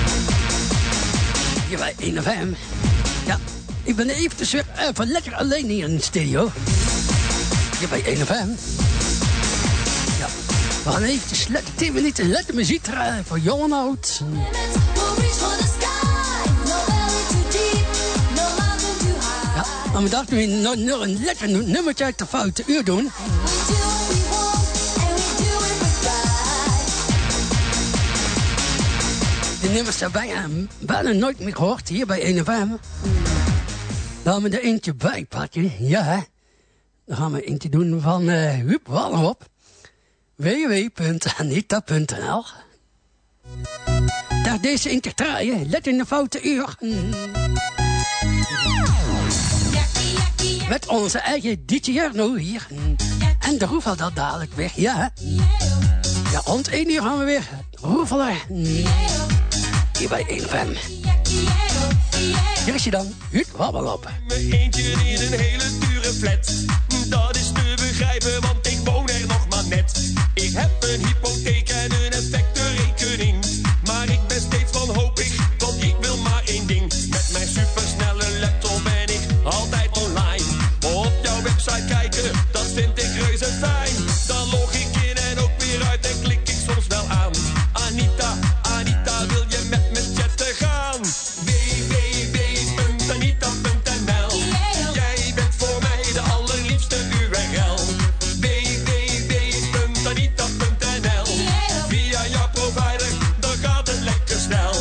Hier bij één F M. Ja, ik ben eventjes weer even lekker alleen hier in de studio. Hier bij één F M. Ja, we gaan eventjes lekker tien minuten lekker muziek draaien voor jong en oud. We'll reach for the sky. No valley too deep. No mountain too high. Ja, maar we dachten we nog, nog een lekker nummertje uit de foute uur doen. We do what we want, and we do it with pride. De nummers zijn bijna, bijna nooit meer gehoord hier bij één F M. Laten we er eentje bij pakken. Ja, hè. Dan gaan we eentje doen van uh, Huub Wallenhop. w w w punt anita punt n l. Daar deze eentje draaien. Let in de foute uur. Met onze eigen D J Arno hier. En de roefel dat dadelijk weg. Ja, hè. Ja, rond één uur gaan we weer roefelen. Hier bij één F M. Hier is je dan, Huub Wallenhop. Eentje in een hele dure flat. Dat is te begrijpen, want ik woon er nog maar net. Ik heb een hypotheek en een effectenrekening. Maar ik ben steeds wanhopig, want ik wil maar één ding. Met mijn supersnelle laptop ben ik altijd online. Op jouw website kijken, dat vind ik reuze fijn. Dan log ik in en ook weer uit en klik ik soms wel aan. Anita, Anita, wil je met me chatten gaan? w w w punt anita punt n l. Jij bent voor mij de allerliefste U R L. w w w punt anita punt n l. Via jouw provider, dan gaat het lekker snel.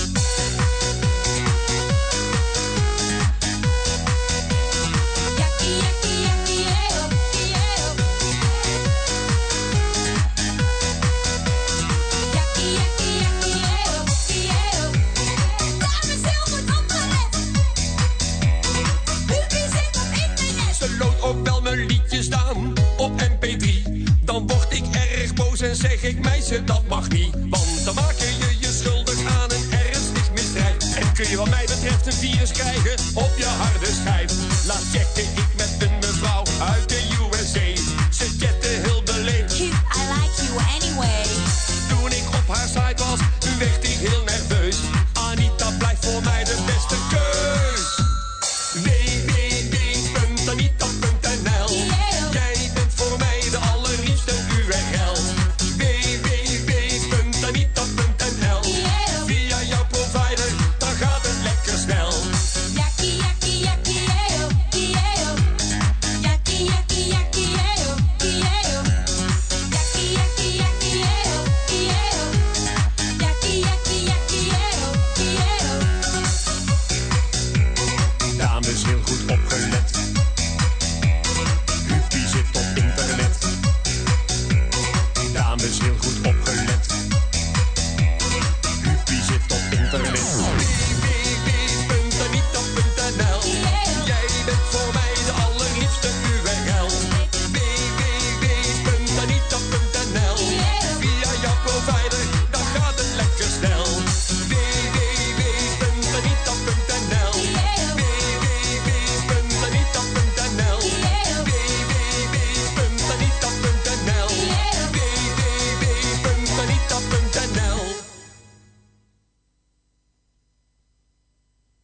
Ze loodt ook wel mijn liedjes aan op M P drie. Dan word ik erg boos en zeg ik meisje dat mag niet. Want dan maak je je je schuldig aan een ernstig misdrijf. En kun je wat mij betreft een virus krijgen op je harde schijf. Laat checkte ik met een mevrouw uit de U S A. Ze chatte heel beleefd. Cute, I like you anyway. Toen ik op haar site was, werd ik heel nerveus. Anita blijft voor mij de beste keus. w w w punt anita punt n l. Jij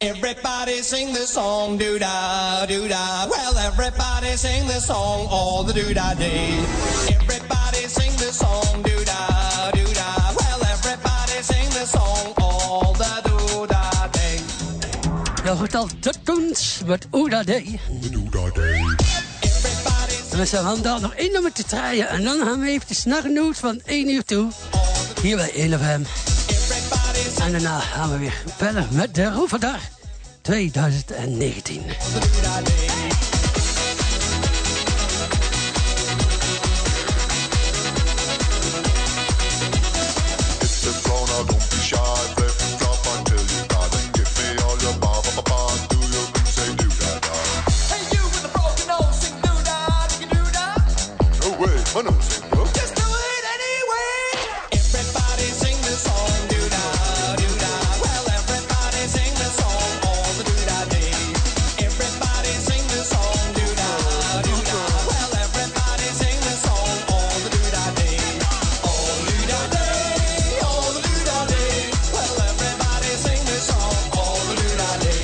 Everybody sing the song, doo-da, doo-da. Well, everybody sing the song all the doo-da day. Everybody sing the song, doo-da, doo-da. Well, everybody sing the song all the doo-da day. Ja, goed al, de toens met Oeda Day. De Oeda Day. En we zijn daar nog één nummer te draaien. En dan gaan we eventjes naar een nieuws van één uur toe. Hier bij één F M. En daarna gaan we weer verder met de Roeverdag twintig negentien. Oh no, sing, bro. Just do it anyway. Everybody sing the song, doo-da, doo-da. Well, everybody sing the song all the doo-da day. Everybody sing the song, doo-da, doo-da. Well, everybody sing the song all the doo-da day. All the doo-da day, all the doo-da day. Well, everybody sing the song all the doo-da day.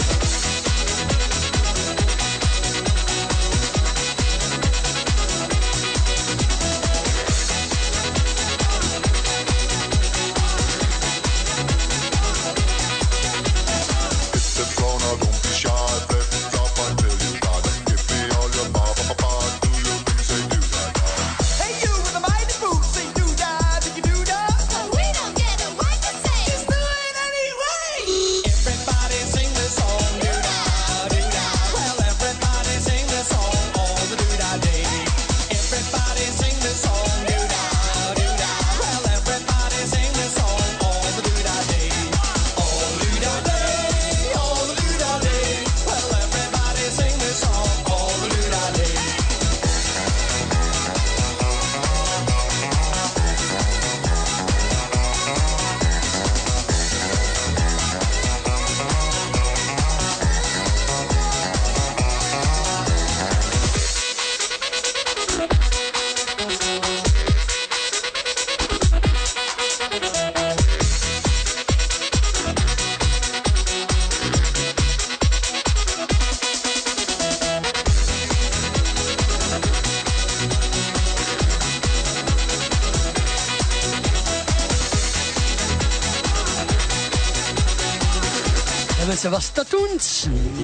Ze was Tatoens.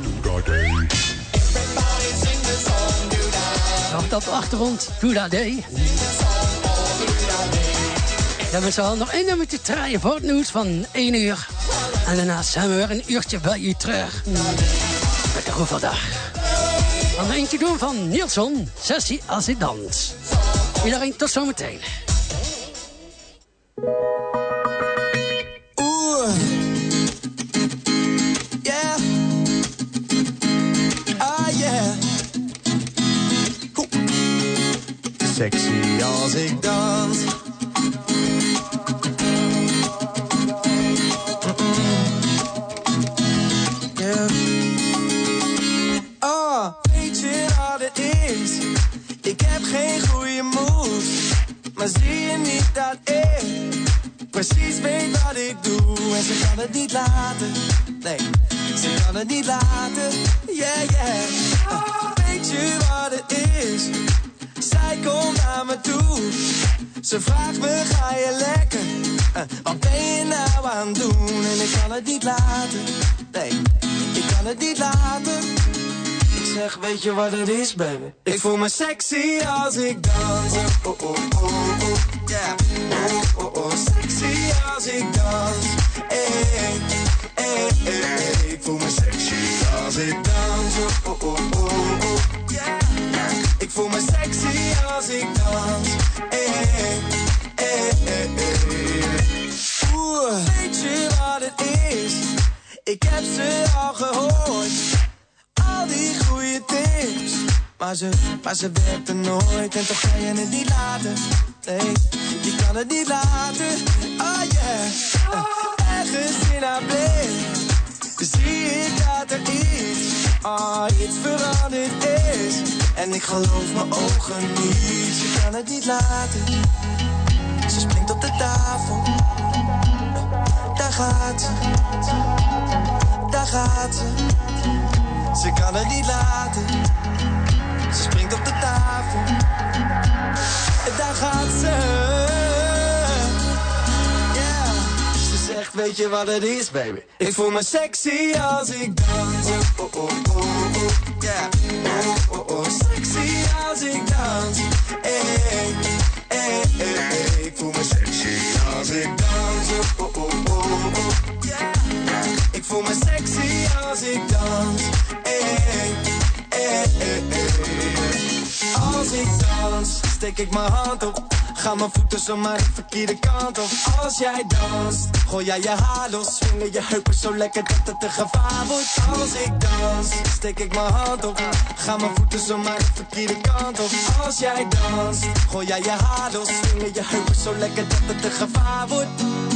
Nog op de achtergrond, Dooda Day. Ja, we zullen nog één nummer te draaien voor het nieuws van één uur. En daarna zijn we weer een uurtje bij u terug. Met de Roeverdag. Dan eentje doen van Nielsen, Sessie als ik dans. Iedereen tot zometeen. Sexy als ik dans. Yeah. Oh, weet je wat het is? Ik heb geen goede moves, maar zie je niet dat ik precies weet wat ik doe? En ze kan het niet laten, nee, ze kan het niet laten. Yeah, yeah. Oh, weet je wat het is? Zij komt naar me toe. Ze vraagt me, ga je lekker? Uh, wat ben je nou aan het doen? En ik kan het niet laten. Nee, ik kan het niet laten. Ik zeg, weet je wat het is, baby? Ik voel me sexy als ik dans. Oh, oh, oh, oh, oh. Yeah. Oh, oh, oh, sexy als ik dans. Hey, hey, hey, hey. Ik voel me sexy als ik dans. Oh, oh, oh, oh, oh. Yeah. Ik voel me sexy als ik dans. Hey, hey, hey, hey, hey. Oeh, weet je wat het is? Ik heb ze al gehoord. Al die goede tips. Maar ze, maar ze werkt er nooit. En toch ga je het niet laten. Nee, je kan het niet laten. Oh yeah. Uh, ergens in haar blik zie ik dat er iets, oh, iets veranderd is. En ik geloof mijn ogen niet. Ze kan het niet laten. Ze springt op de tafel. Daar gaat ze. daar gaat ze. Ze kan het niet laten. Ze springt op de tafel. Daar gaat ze. Yeah. Ze zegt, weet je wat het is, baby? Ik voel me sexy als ik dans. Oh, oh, oh, oh, oh. Yeah. Oh, oh, oh. Sexy als ik dans. Hey, hey, hey, hey. Ik voel me sexy als ik dans. Oh, oh, oh, oh. Yeah. Ik voel me sexy als ik dans. Hey, hey, hey, hey. Als ik dans, steek ik mijn hand op. Ga mijn voeten zomaar de verkeerde kant op. Als jij danst, gooi jij je haar los. Swingen je heupen zo lekker dat het een gevaar wordt. Als ik dans, steek ik mijn hand op. Ga mijn voeten zomaar de verkeerde kant op. Als jij danst, gooi jij je haar los. Swingen je heupen zo lekker dat het een gevaar wordt.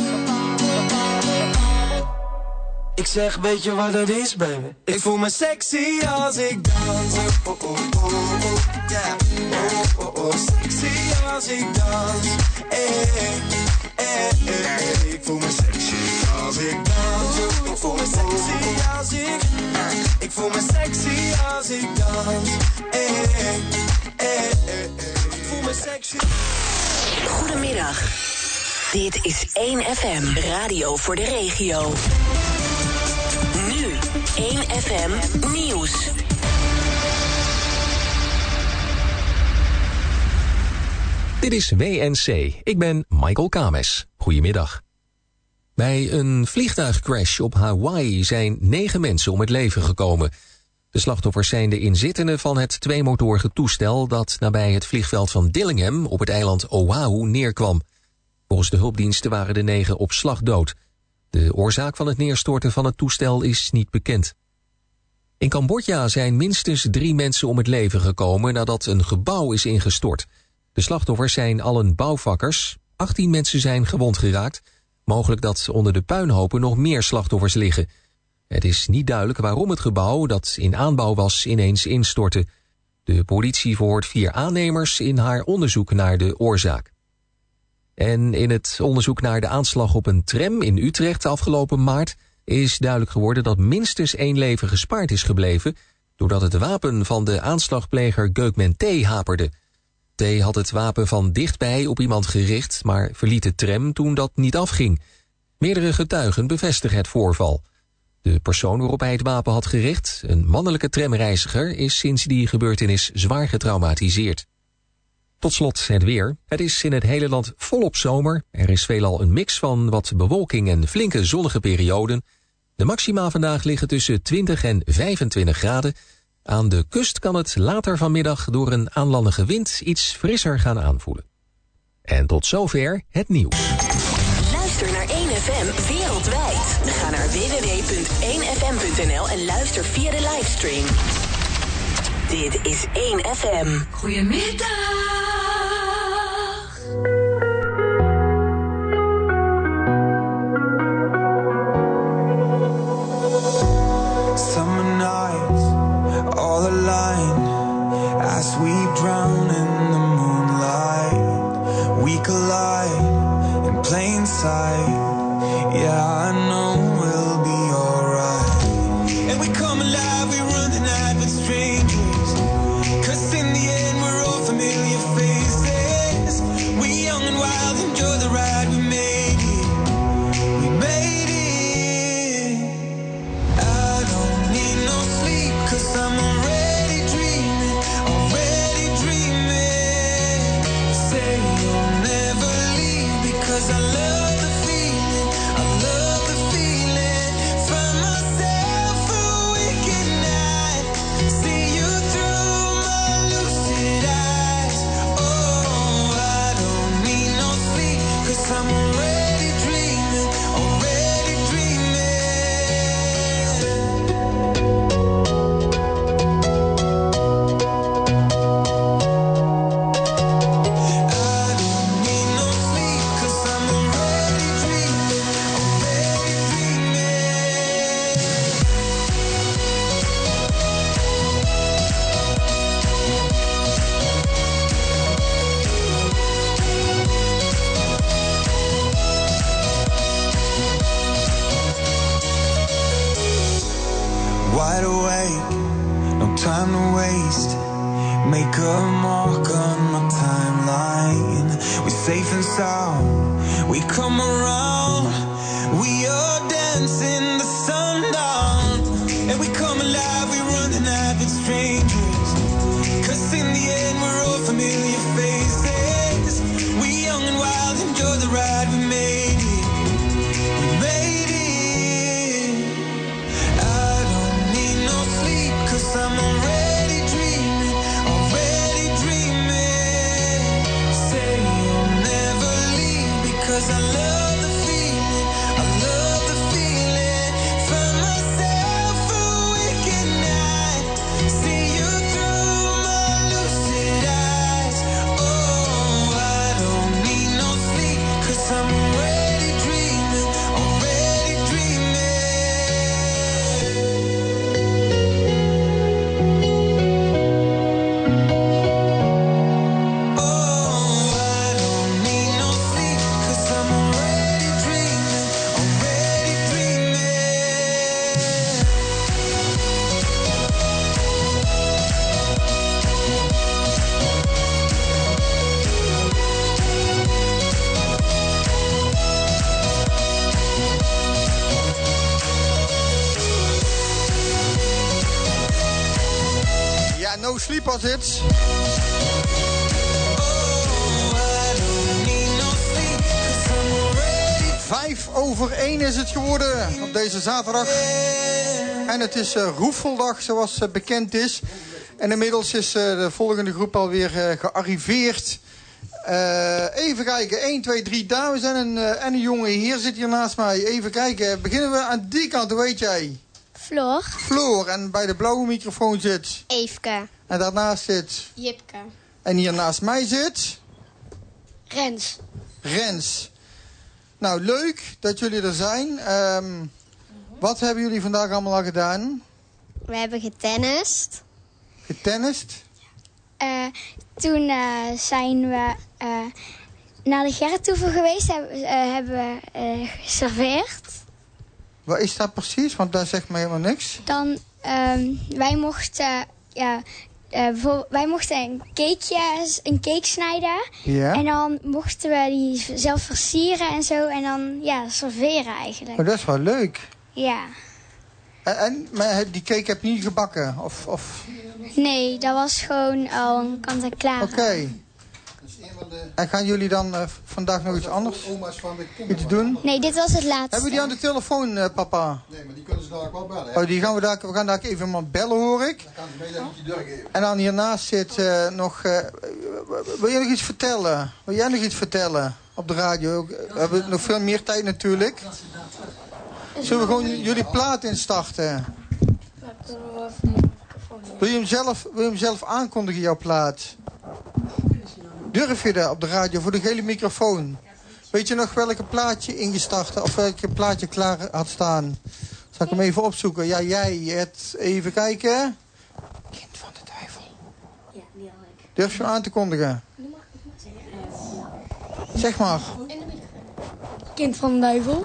Ik zeg, weet je wat het is, baby? Ik voel me sexy als ik dans. Oh, oh, oh, oh, oh. Yeah. Oh, oh, oh. Sexy als ik dans. Hey, hey, hey, hey. Ik voel me sexy als ik dans. Ik voel me sexy als ik. Ik voel me sexy als ik dans. Hey, hey, hey, hey. Ik voel me sexy. Goedemiddag. Dit is één F M, radio voor de regio. Nu, één F M Nieuws. Dit is W N C. Ik ben Michael Kames. Goedemiddag. Bij een vliegtuigcrash op Hawaii zijn negen mensen om het leven gekomen. De slachtoffers zijn de inzittenden van het tweemotorige toestel dat nabij het vliegveld van Dillingham op het eiland Oahu neerkwam. Volgens de hulpdiensten waren de negen op slag dood. De oorzaak van het neerstorten van het toestel is niet bekend. In Cambodja zijn minstens drie mensen om het leven gekomen nadat een gebouw is ingestort. De slachtoffers zijn allen bouwvakkers. achttien mensen zijn gewond geraakt. Mogelijk dat onder de puinhopen nog meer slachtoffers liggen. Het is niet duidelijk waarom het gebouw, dat in aanbouw was, ineens instortte. De politie verhoort vier aannemers in haar onderzoek naar de oorzaak. En in het onderzoek naar de aanslag op een tram in Utrecht afgelopen maart is duidelijk geworden dat minstens één leven gespaard is gebleven doordat het wapen van de aanslagpleger Gökmen T. haperde. T. had het wapen van dichtbij op iemand gericht, maar verliet de tram toen dat niet afging. Meerdere getuigen bevestigen het voorval. De persoon waarop hij het wapen had gericht, een mannelijke tramreiziger, is sinds die gebeurtenis zwaar getraumatiseerd. Tot slot het weer. Het is in het hele land volop zomer. Er is veelal een mix van wat bewolking en flinke zonnige perioden. De maxima vandaag liggen tussen twintig en vijfentwintig graden. Aan de kust kan het later vanmiddag door een aanlandige wind iets frisser gaan aanvoelen. En tot zover het nieuws. Luister naar één F M wereldwijd. Ga naar w w w punt één f m punt n l en luister via de livestream. Dit is één F M. Goedemiddag. Summer nights, all aligned, as we drown in the moonlight. We collide in plain sight. Yeah, I know we'll be alright. And we come alive, we run the night with strangers. Cause in the end we're all familiar faces. We young and wild, enjoy the ride, we made it. We made it. I don't need no sleep, cause I'm already dreaming, already dreaming. Say you'll never leave, because I love the feeling, I love the feeling. Find myself a wicked night, see you through my lucid eyes. Oh, I don't need no sleep, cause I'm already dreaming, already dreaming. I don't need no sleep, cause I'm already safe and sound. We come around, we are dancing the sundown, and we come alive, we running out with strangers, cause in the end we're all familiar faces. We young and wild, enjoy the ride, we made it, we made it. I don't need no sleep, cause I'm already dreaming, already dreaming. Say you'll never leave, because I love the feeling, I love the feeling. Find myself awake at night, see you through my lucid eyes. Oh, I don't need no sleep, cause I'm already dreaming, already dreaming. Oh, I don't need no sleep, cause I'm already dreaming, already dreaming. Ja, No Sleep was het. Vijf over één is het geworden op deze zaterdag. En het is uh, Roefeldag, zoals uh, bekend is. En inmiddels is uh, de volgende groep alweer uh, gearriveerd. Uh, even kijken, één, twee, drie dames en een, uh, en een jonge heer zit hier naast mij. Even kijken, beginnen we aan die kant, hoe heet jij? Floor. Floor, en bij de blauwe microfoon zit? Eefke. En daarnaast zit? Jipke. En hier naast mij zit? Rens. Rens. Nou, leuk dat jullie er zijn. Um, wat hebben jullie vandaag allemaal al gedaan? We hebben getennist. Getennist? Uh, toen uh, zijn we uh, naar de Gerrithoeve geweest. Hebben, uh, hebben we uh, geserveerd. Wat is dat precies? Want daar zegt me helemaal niks. Dan, um, wij mochten... ja, Uh, wij mochten een cakeje, een cake snijden. Ja. En dan mochten we die zelf versieren en zo. En dan ja, serveren eigenlijk. Oh, dat is wel leuk. Ja. En, en maar die cake heb je niet gebakken? Of, of... Nee, dat was gewoon al een kant en klaar. Oké. Okay. En gaan jullie dan uh, vandaag nog iets anders iets doen? Nee, dit was het laatste. Hebben we die aan de telefoon, uh, papa? Nee, maar die kunnen ze dadelijk wel bellen. Hè? Oh, die gaan we, daar, we gaan daar even maar bellen, hoor ik. Dan gaan ze mee dat je deur geven. En dan hiernaast zit uh, nog... Uh, wil jij nog iets vertellen? Wil jij nog iets vertellen op de radio? We hebben nog veel meer tijd natuurlijk. Zullen we gewoon jullie plaat instarten? Wil je hem zelf, wil je hem zelf aankondigen, jouw plaat? Durf je dat op de radio voor de gele microfoon? Weet je nog welke plaatje ingestart of welke plaatje klaar had staan? Zal ik hem even opzoeken? Ja, jij het even kijken. Kind van de duivel. Ja, die had ik. Durf je hem aan te kondigen? Zeg maar. Kind van de duivel.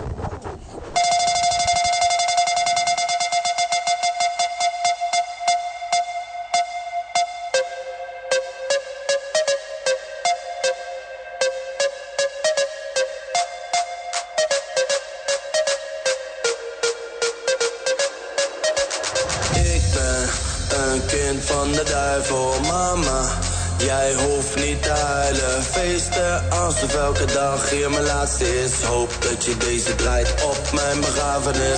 Van de duivel, mama, jij hoeft niet te huilen. Feesten alsof elke dag hier mijn laatste is. Hoop dat je deze draait op mijn begrafenis.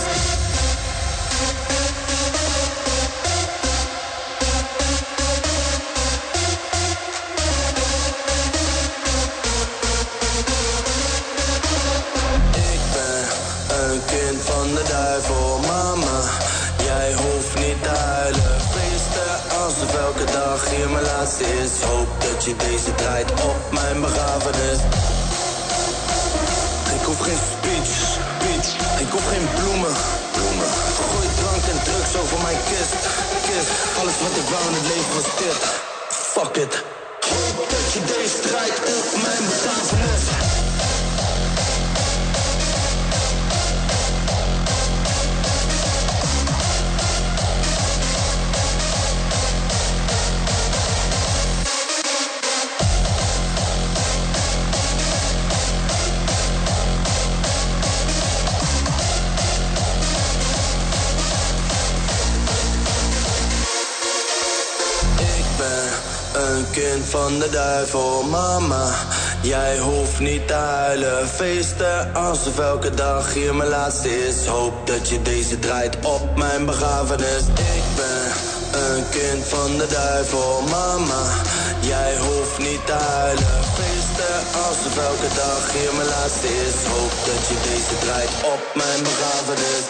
Ik ben een kind van de duivel, mama, jij hoeft niet te huilen. Alsof elke dag hier mijn laatste is. Hoop dat je deze draait op mijn begrafenis. Ik hoef geen speech, speech. Ik hoef geen bloemen, bloemen. Gooi drank en drugs over mijn kist, kist. Alles wat ik wou in het leven was dit. Fuck it. Hoop dat je deze draait op mijn begrafenis. kind van de duivel, mama. Jij hoeft niet te huilen, feesten alsof elke dag hier mijn laatste is. Hoop dat je deze draait op mijn begrafenis. Ik ben een kind van de duivel, mama. Jij hoeft niet te huilen, feesten alsof elke dag hier mijn laatste is. Hoop dat je deze draait op mijn begrafenis.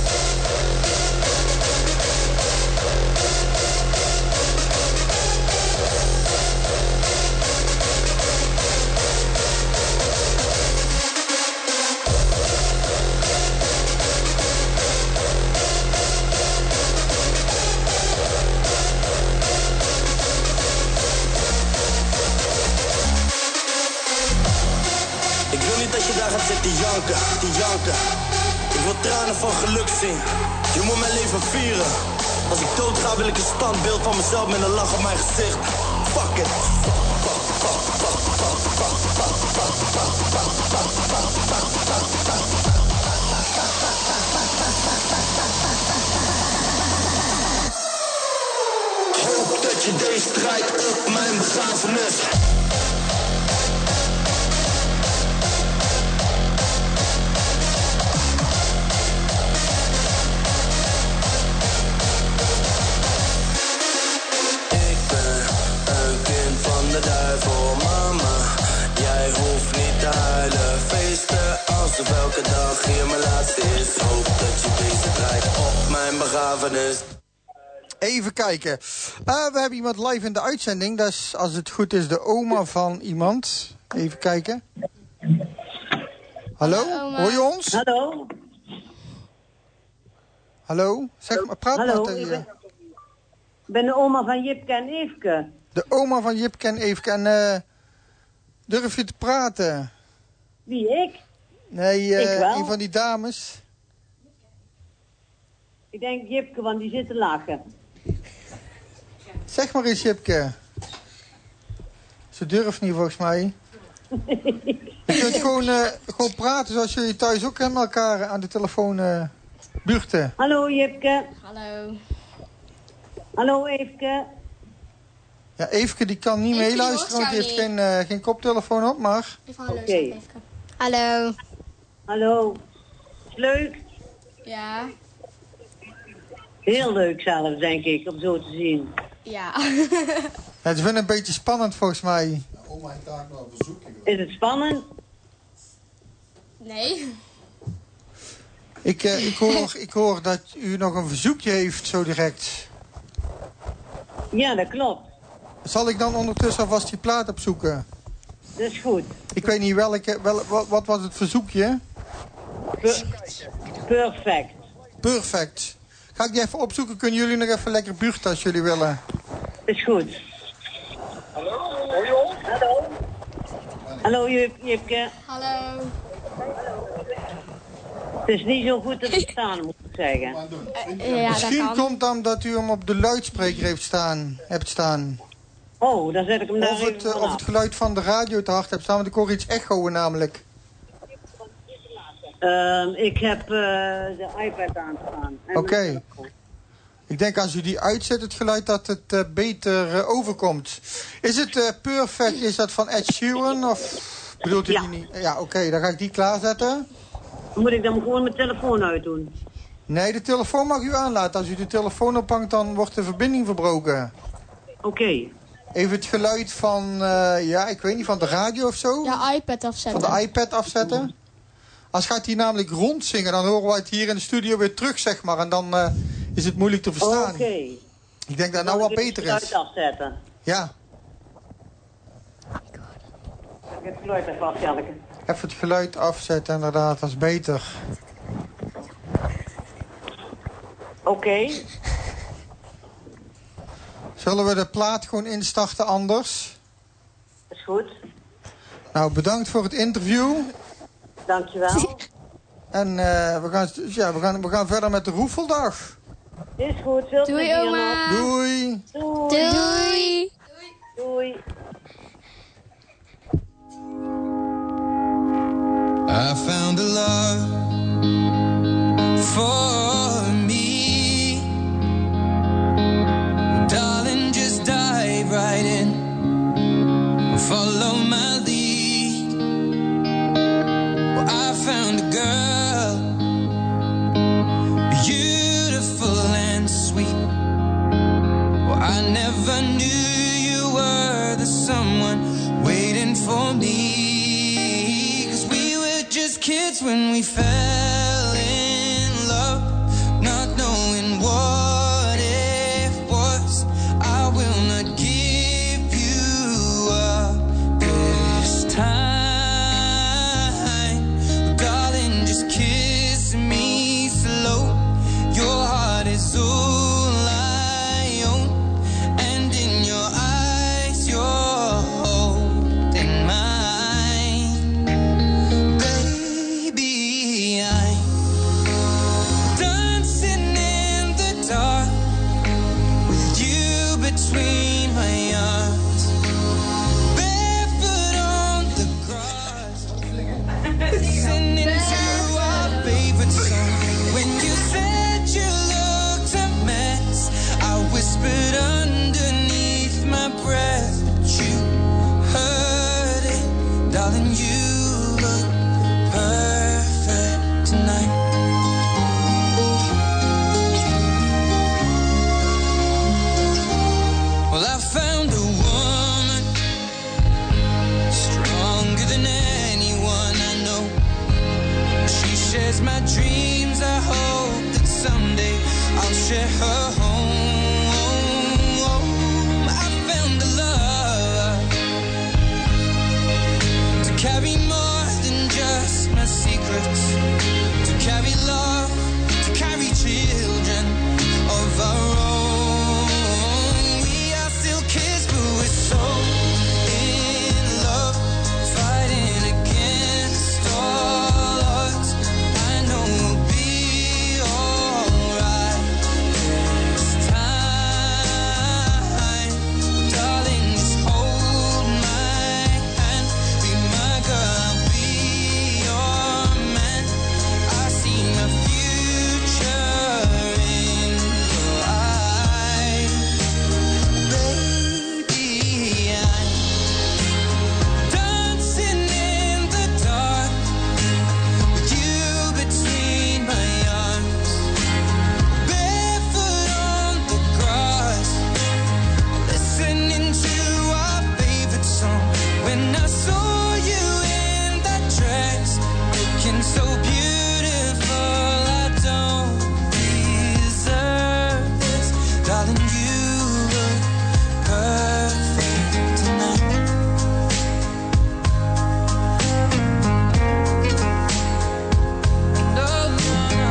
Als je daar gaat zitten janken, te janken. Ik wil tranen van geluk zien. Je moet mijn leven vieren. Als ik dood ga wil ik een standbeeld van mezelf met een lach op mijn gezicht. Fuck it. Hoop dat je deze draait op mijn begrafenis. De duivel, mama. Jij hoeft niet te huilen, feesten alsof elke dag hier mijn laatste is. Hoop dat je deze draait op mijn begrafenis. Even kijken. Uh, we hebben iemand live in de uitzending. Dat is, als het goed is, de oma van iemand. Even kijken. Hallo? Hallo, hoor je ons? Hallo. Hallo? Zeg maar, praat Hallo, maar tegen je. Ik ben de oma van Jipke en Eefke. De oma van Jipke en Eefke. En uh, durf je te praten? Wie, ik? Nee, uh, ik wel. een van die dames. Ik denk Jipke, want die zit te lachen. Zeg maar eens, Jipke. Ze durft niet, volgens mij. Je kunt gewoon, uh, gewoon praten zoals jullie thuis ook met elkaar aan de telefoon uh, buurten. Hallo, Jipke. Hallo. Hallo, Eefke. Ja, Eefke die kan niet meeluisteren, want die heeft geen, uh, geen koptelefoon op, maar... Oké. Okay. Hallo. Hallo. Is leuk? Ja. Heel leuk zelfs, denk ik, om zo te zien. Ja. Ja, het is wel een beetje spannend, volgens mij. Oma heeft daar nog een verzoekje. Is het spannend? Nee. Ik, uh, ik, hoor, ik hoor dat u nog een verzoekje heeft, zo direct. Ja, dat klopt. Zal ik dan ondertussen alvast die plaat opzoeken? Dat is goed. Ik weet niet welke, wel, wat, wat was het verzoekje? Per perfect. Perfect. Ga ik die even opzoeken, kunnen jullie nog even lekker buurten als jullie willen? Is goed. Hallo, hoor je ons? Hallo. Hallo, Jipke. Hallo. Het is niet zo goed te verstaan, moet ik zeggen. Uh, ja, Misschien komt dan dat u hem op de luidspreker heeft staan, hebt staan. Oh, dan zet ik hem daar of het, even uh, Of het geluid van de radio te hard hebt staan, want ik hoor iets echoen namelijk. Uh, ik heb uh, de iPad aanstaan. Oké. Okay. Ik denk als u die uitzet, het geluid, dat het uh, beter uh, overkomt. Is het uh, perfect, is dat van Ed Sheeran? Of bedoelt u ja. die niet? Ja, oké, okay, dan ga ik die klaarzetten. Moet ik dan gewoon mijn telefoon uitdoen? Nee, de telefoon mag u aanlaten. Als u de telefoon ophangt, dan wordt de verbinding verbroken. Oké. Okay. Even het geluid van, uh, ja, ik weet niet, van de radio of zo? Ja, iPad afzetten. Van de iPad afzetten. Als gaat hij namelijk rondzingen, dan horen we het hier in de studio weer terug, zeg maar. En dan uh, is het moeilijk te verstaan. Oké. Okay. Ik denk dat het nou wat beter is. Het geluid afzetten. Ja. Ik heb het geluid even afzetten. Even het geluid afzetten, inderdaad, dat is beter. Oké. Okay. Zullen we de plaat gewoon instarten anders? Is goed. Nou, bedankt voor het interview. Dankjewel. En uh, we, gaan, ja, we, gaan, we gaan verder met de roefeldag. Is goed, veel Doei, plezier oma. nog. Doei. Doei. Doei. Doei. I found a love for me. Darling, just dive right in. follow my lead. Well, I found a girl, beautiful and sweet. Well, I never knew you were the someone waiting for me. 'Cause we were just kids when we fell in love, not knowing what it was. I will not give you up this time. Darling, just kiss me slow. Your heart is all I own, and in your eyes you're holding mine. Baby, I'm dancing in the dark with you between my arms, barefoot on the grass, listening to our favorite song. When you said you looked a mess, I whispered underneath my breath, but you heard it, darling. You look perfect tonight. Well, I found a woman stronger than anyone I know. She shares my dreams. I hope that someday I'll share her home. I found a love to carry more than just my secrets, to carry love, to carry children of our own. We are still kids, but we're so in love, fighting against all odds. I know we'll be alright this time. Darling, just hold my hand, be my girl, I'll be your man. I see my future in your eyes. Baby, I'm dancing in the dark with you between my arms, barefoot on the grass, listening to our favorite song. When I saw you in that dress, looking so beautiful, I don't deserve this, darling. You look perfect tonight. No, no, no.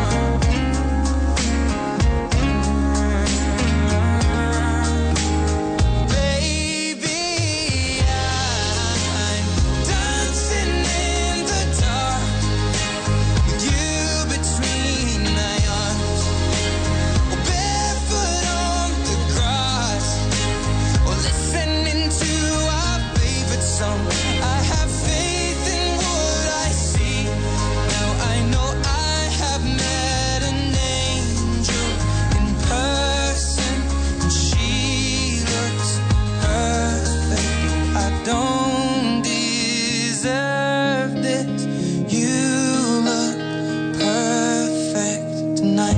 Baby, I'm dancing in the dark with you between my arms, or barefoot on the grass, or listening to our favorite song. I have faith in what I see. Now I know I have met an angel in person, and she looks perfect. I don't deserve this. You look perfect tonight.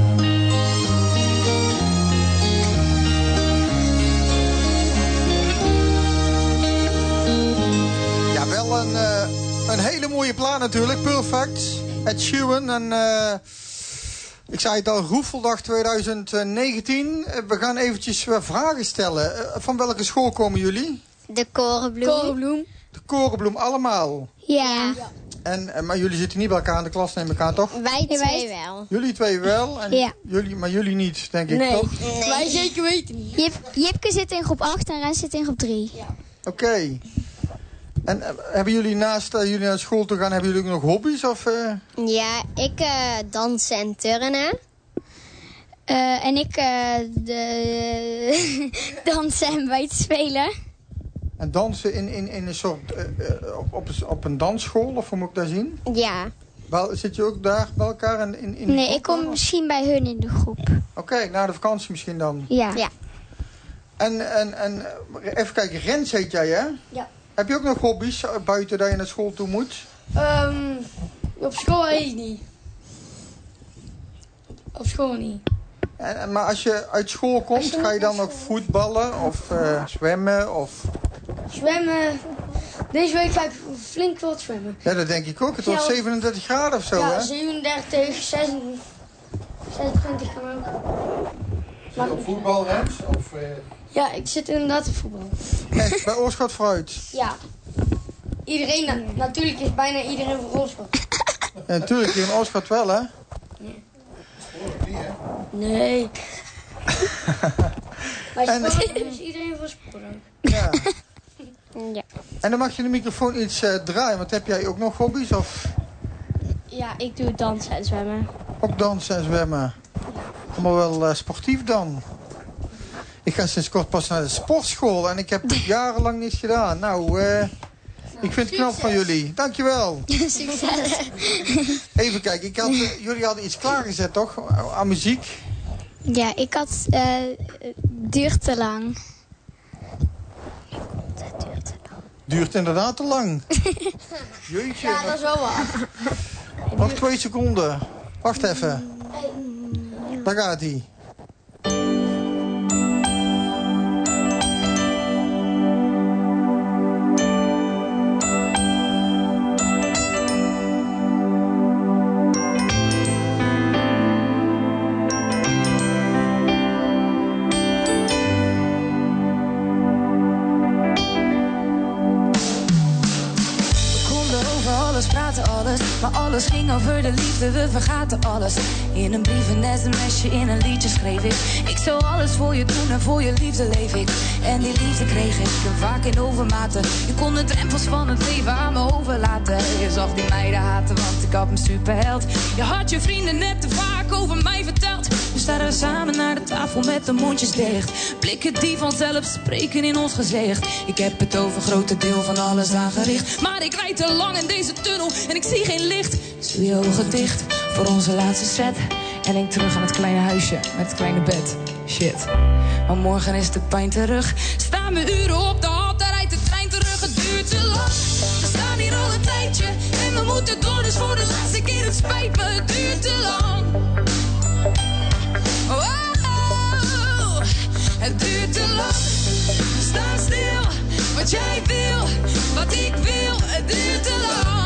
Ja, wel een, eh, een hele mooie plaat natuurlijk. Perfect. Ed Sheeran. En eh, ik zei het al, Roefeldag twintig negentien. Eh, we gaan eventjes wat vragen stellen. Eh, van welke school komen jullie? De korenbloem. Korenbloem. De Korenbloem, allemaal. Ja. En, eh, maar jullie zitten niet bij elkaar in de klas, neem ik aan, toch? Wij twee wel. Jullie twee wel, en Ja. jullie, maar jullie niet, denk ik, Nee. toch? Nee. Wij zeker weten niet. Jip, Jipke zit in groep acht en Rens zit in groep drie. Ja. Oké. En eh, hebben jullie naast uh, jullie naar school te gaan, hebben jullie ook nog hobby's? Of, uh... Ja, ik uh, dansen en turnen. Uh, en ik uh, de dansen en buitenspelen. En dansen in, in, in een soort, uh, uh, op, op, op een dansschool, of hoe moet ik dat zien? Ja. Wel, zit je ook daar bij elkaar in, in, in Nee, ik kom dan? misschien bij hun in de groep. Oké, okay, na de vakantie misschien dan? Ja. Ja. En, en, en even kijken, Rens heet jij, hè? Ja. Heb je ook nog hobby's buiten dat je naar school toe moet? Um, op school heet niet. Op school niet. En, maar als je uit school komt, je ga je dan nog voetballen of uh, zwemmen? Of... Zwemmen. Deze week ga ik flink wat zwemmen. Ja, dat denk ik ook. Het wordt ja, zevenendertig graden of zo, ja, hè? zevenendertig, zesentwintig, zesentwintig kan ook. Zit je op voetbal, Rens? Of, uh... Ja, ik zit inderdaad op voetbal. Echt, bij Oorschot vooruit? Ja. Iedereen, na natuurlijk is bijna iedereen voor Oorschot. Ja, natuurlijk, hier in Oorschot wel, hè? Nee. Nee. Bij en, sport is iedereen voor sport ook. Ja. Ja. En dan mag je de microfoon iets uh, draaien, want heb jij ook nog hobby's? Of? Ja, ik doe dansen en zwemmen. Ook dansen en zwemmen? Allemaal wel uh, sportief dan. Ik ga sinds kort pas naar de sportschool en ik heb het jarenlang niet gedaan. Nou, uh, ik vind het knap van jullie. Dankjewel. Succes. Even kijken, ik had, uh, jullie hadden iets klaargezet toch? Aan muziek? Ja, ik had... Uh, duurt te lang. Duurt inderdaad te lang. Jeetje. Ja, dat is wel waar. Nog twee seconden. Wacht even. Daar gaat hij. Maar alles ging over de liefde, we vergaten alles. In een brief, een sms'je, in een liedje schreef ik. Ik zou alles voor je doen en voor je liefde leef ik. En die liefde kreeg ik vaak in overmaten. Je kon de drempels van het leven aan me overlaten. Je zag die meiden haten, want ik had me superheld. Je had je vrienden net te vaak over mij verteld. We staan samen naar de tafel met de mondjes dicht. Blikken die vanzelf spreken in ons gezicht. Ik heb het over grote deel van alles aangericht. Maar ik rijd te lang in deze tunnel en ik zie geen licht. Dus doe je ogen dicht voor onze laatste set. En denk terug aan het kleine huisje met het kleine bed. Shit, maar morgen is de pijn terug. Staan we uren op de hal, daar rijdt de trein terug. Het duurt te lang, we staan hier al een tijdje. En we moeten door, dus voor de laatste keer, het spijt me. Het duurt te lang. Oh, oh, het duurt te lang. We staan stil, wat jij wil, wat ik wil. Het duurt te lang.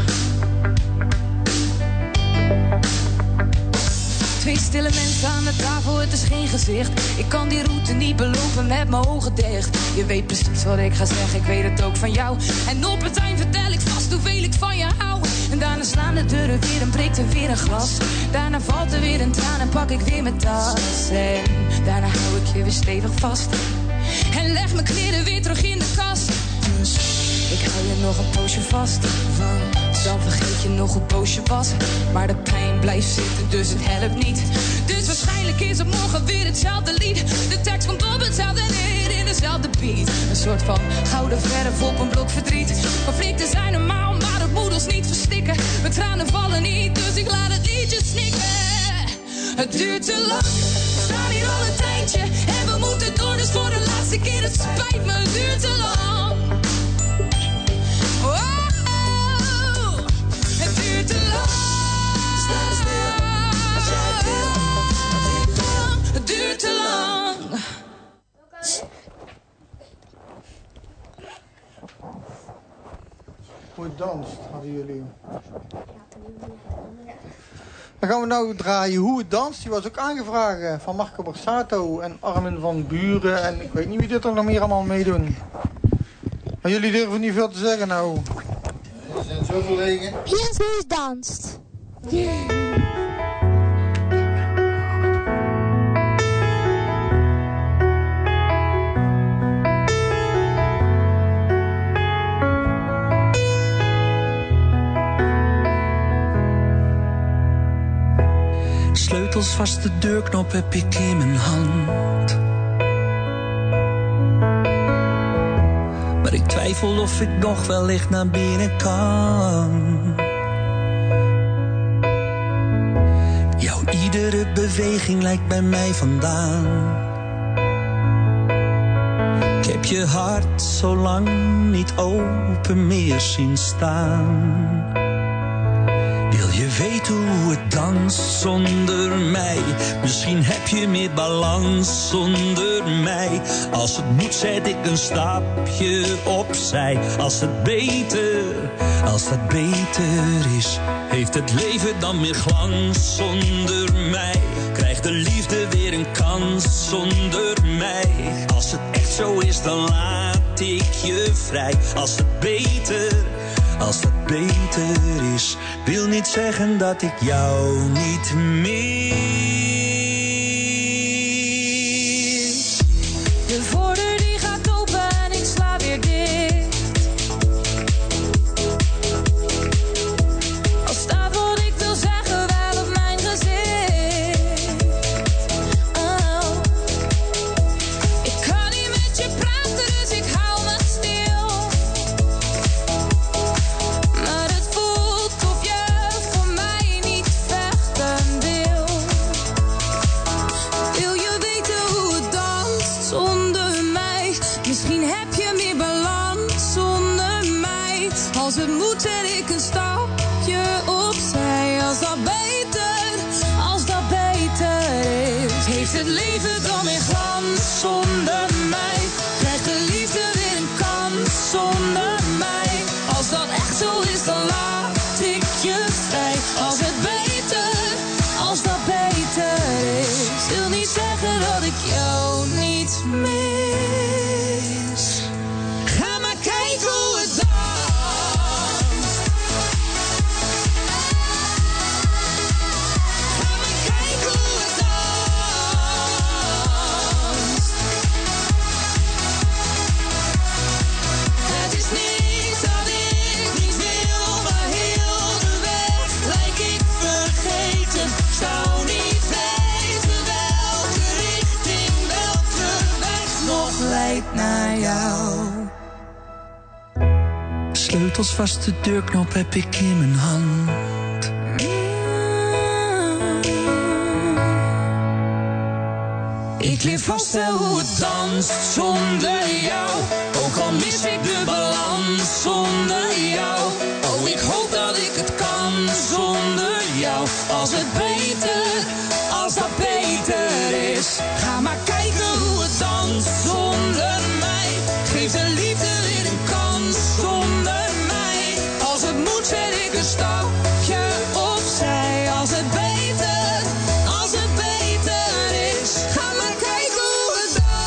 Twee stille mensen aan de tafel, het is geen gezicht. Ik kan die route niet belopen met mijn ogen dicht. Je weet precies wat ik ga zeggen, ik weet het ook van jou. En op het eind vertel ik vast hoeveel ik van je hou. En daarna slaan de deuren weer en breekt er weer een glas. Daarna valt er weer een traan en pak ik weer mijn tas. En daarna hou ik je weer stevig vast. En leg mijn kleren weer terug in de kast. Dus ik hou je nog een poosje vast. Dan vergeet je nog hoe boos je was. Maar de pijn blijft zitten, dus het helpt niet. Dus waarschijnlijk is het morgen weer hetzelfde lied. De tekst komt op hetzelfde neer in dezelfde beat. Een soort van gouden verf op een blok verdriet. Conflicten zijn normaal, maar het moet ons niet verstikken. Mijn tranen vallen niet, dus ik laat het liedje snikken. Het duurt te lang, we staan hier al een tijdje. En we moeten door, dus voor de laatste keer, het spijt me. Het duurt te lang. Oh. Het duurt te lang. Sta stil, als jij wil, wat ik wil. Het duurt te lang. Hoe het danst, hadden jullie. Dan gaan we nou draaien Hoe het danst. Die was ook aangevraagd van Marco Borsato en Armin van Buren. En ik weet niet wie dit er nog meer allemaal meedoen. Maar jullie durven niet veel te zeggen nou. Er zijn zo verlegen. Hier is hoe het danst. Sleutels vast, de deurknop heb ik in mijn hand. Maar ik twijfel of ik nog wellicht naar binnen kan. Jouw iedere beweging lijkt bij mij vandaan. Ik heb je hart zo lang niet open meer zien staan. Wil je weten hoe het danst zonder mij? Misschien heb je meer balans zonder mij. Als het moet zet ik een stapje opzij. Als het beter, als dat beter is, heeft het leven dan meer glans zonder mij? Krijgt de liefde weer een kans zonder mij? Als het echt zo is, dan laat ik je vrij. Als het beter, als dat beter is, wil niet zeggen dat ik jou niet mis. De voordeur die gaat open en ik sla weer dicht. Al staat wat ik wil zeggen wel op mijn gezicht. Oh. Ik kan niet met je praten, dus ik hou me stil. Maar het voelt of je voor mij niet vechten wil. Wil je weten hoe het danst zonder mij? Misschien heb je meer balans zonder mij. Als het moet zet ik een stapje opzij. Als dat beter, als dat beter is, heeft het leven dan weer glans zonder mij? Krijgt de liefde weer een kans zonder mij? Als dat echt zo is, dan laat ik je vrij. Als het beter, als dat beter is, wil niet zeggen dat ik jou niet mis. Ga maar kijken hoe het danst. Ga maar kijken hoe het danst. Het is niet dat ik niet wil, maar heel de weg lijk ik vergeten. Zou niet weten welke richting, welke weg nog leidt naar jou. Sleutels vast, de deurknop heb ik in mijn hand. Ik leer vast wel hoe het danst zonder jou. Ook al mis ik de balans zonder jou. Oh, ik hoop dat ik het kan zonder jou. Als het beter, als dat beter is. Ga maar kijken hoe het danst zonder mij. Geef de liefde weer een kans zonder mij. Als het moet zet ik een stapje opzij. Als het beter, als het beter is. Ga maar kijken hoe het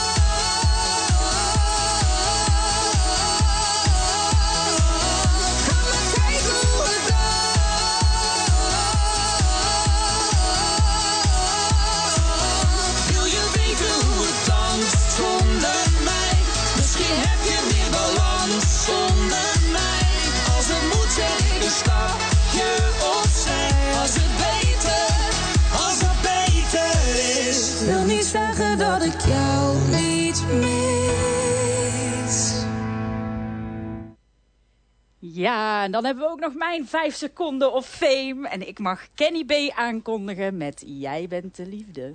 danst. Ga maar kijken hoe het danst. Wil je weten hoe het danst zonder mij? Misschien heb je meer balans zonder mij. Als het moet zet ik een stapje opzij. Als het beter, als het beter is, wil niet zeggen dat ik jou niet mis. Ja, en dan hebben we ook nog mijn vijf seconden of fame. En ik mag Kenny B aankondigen met Jij bent de liefde.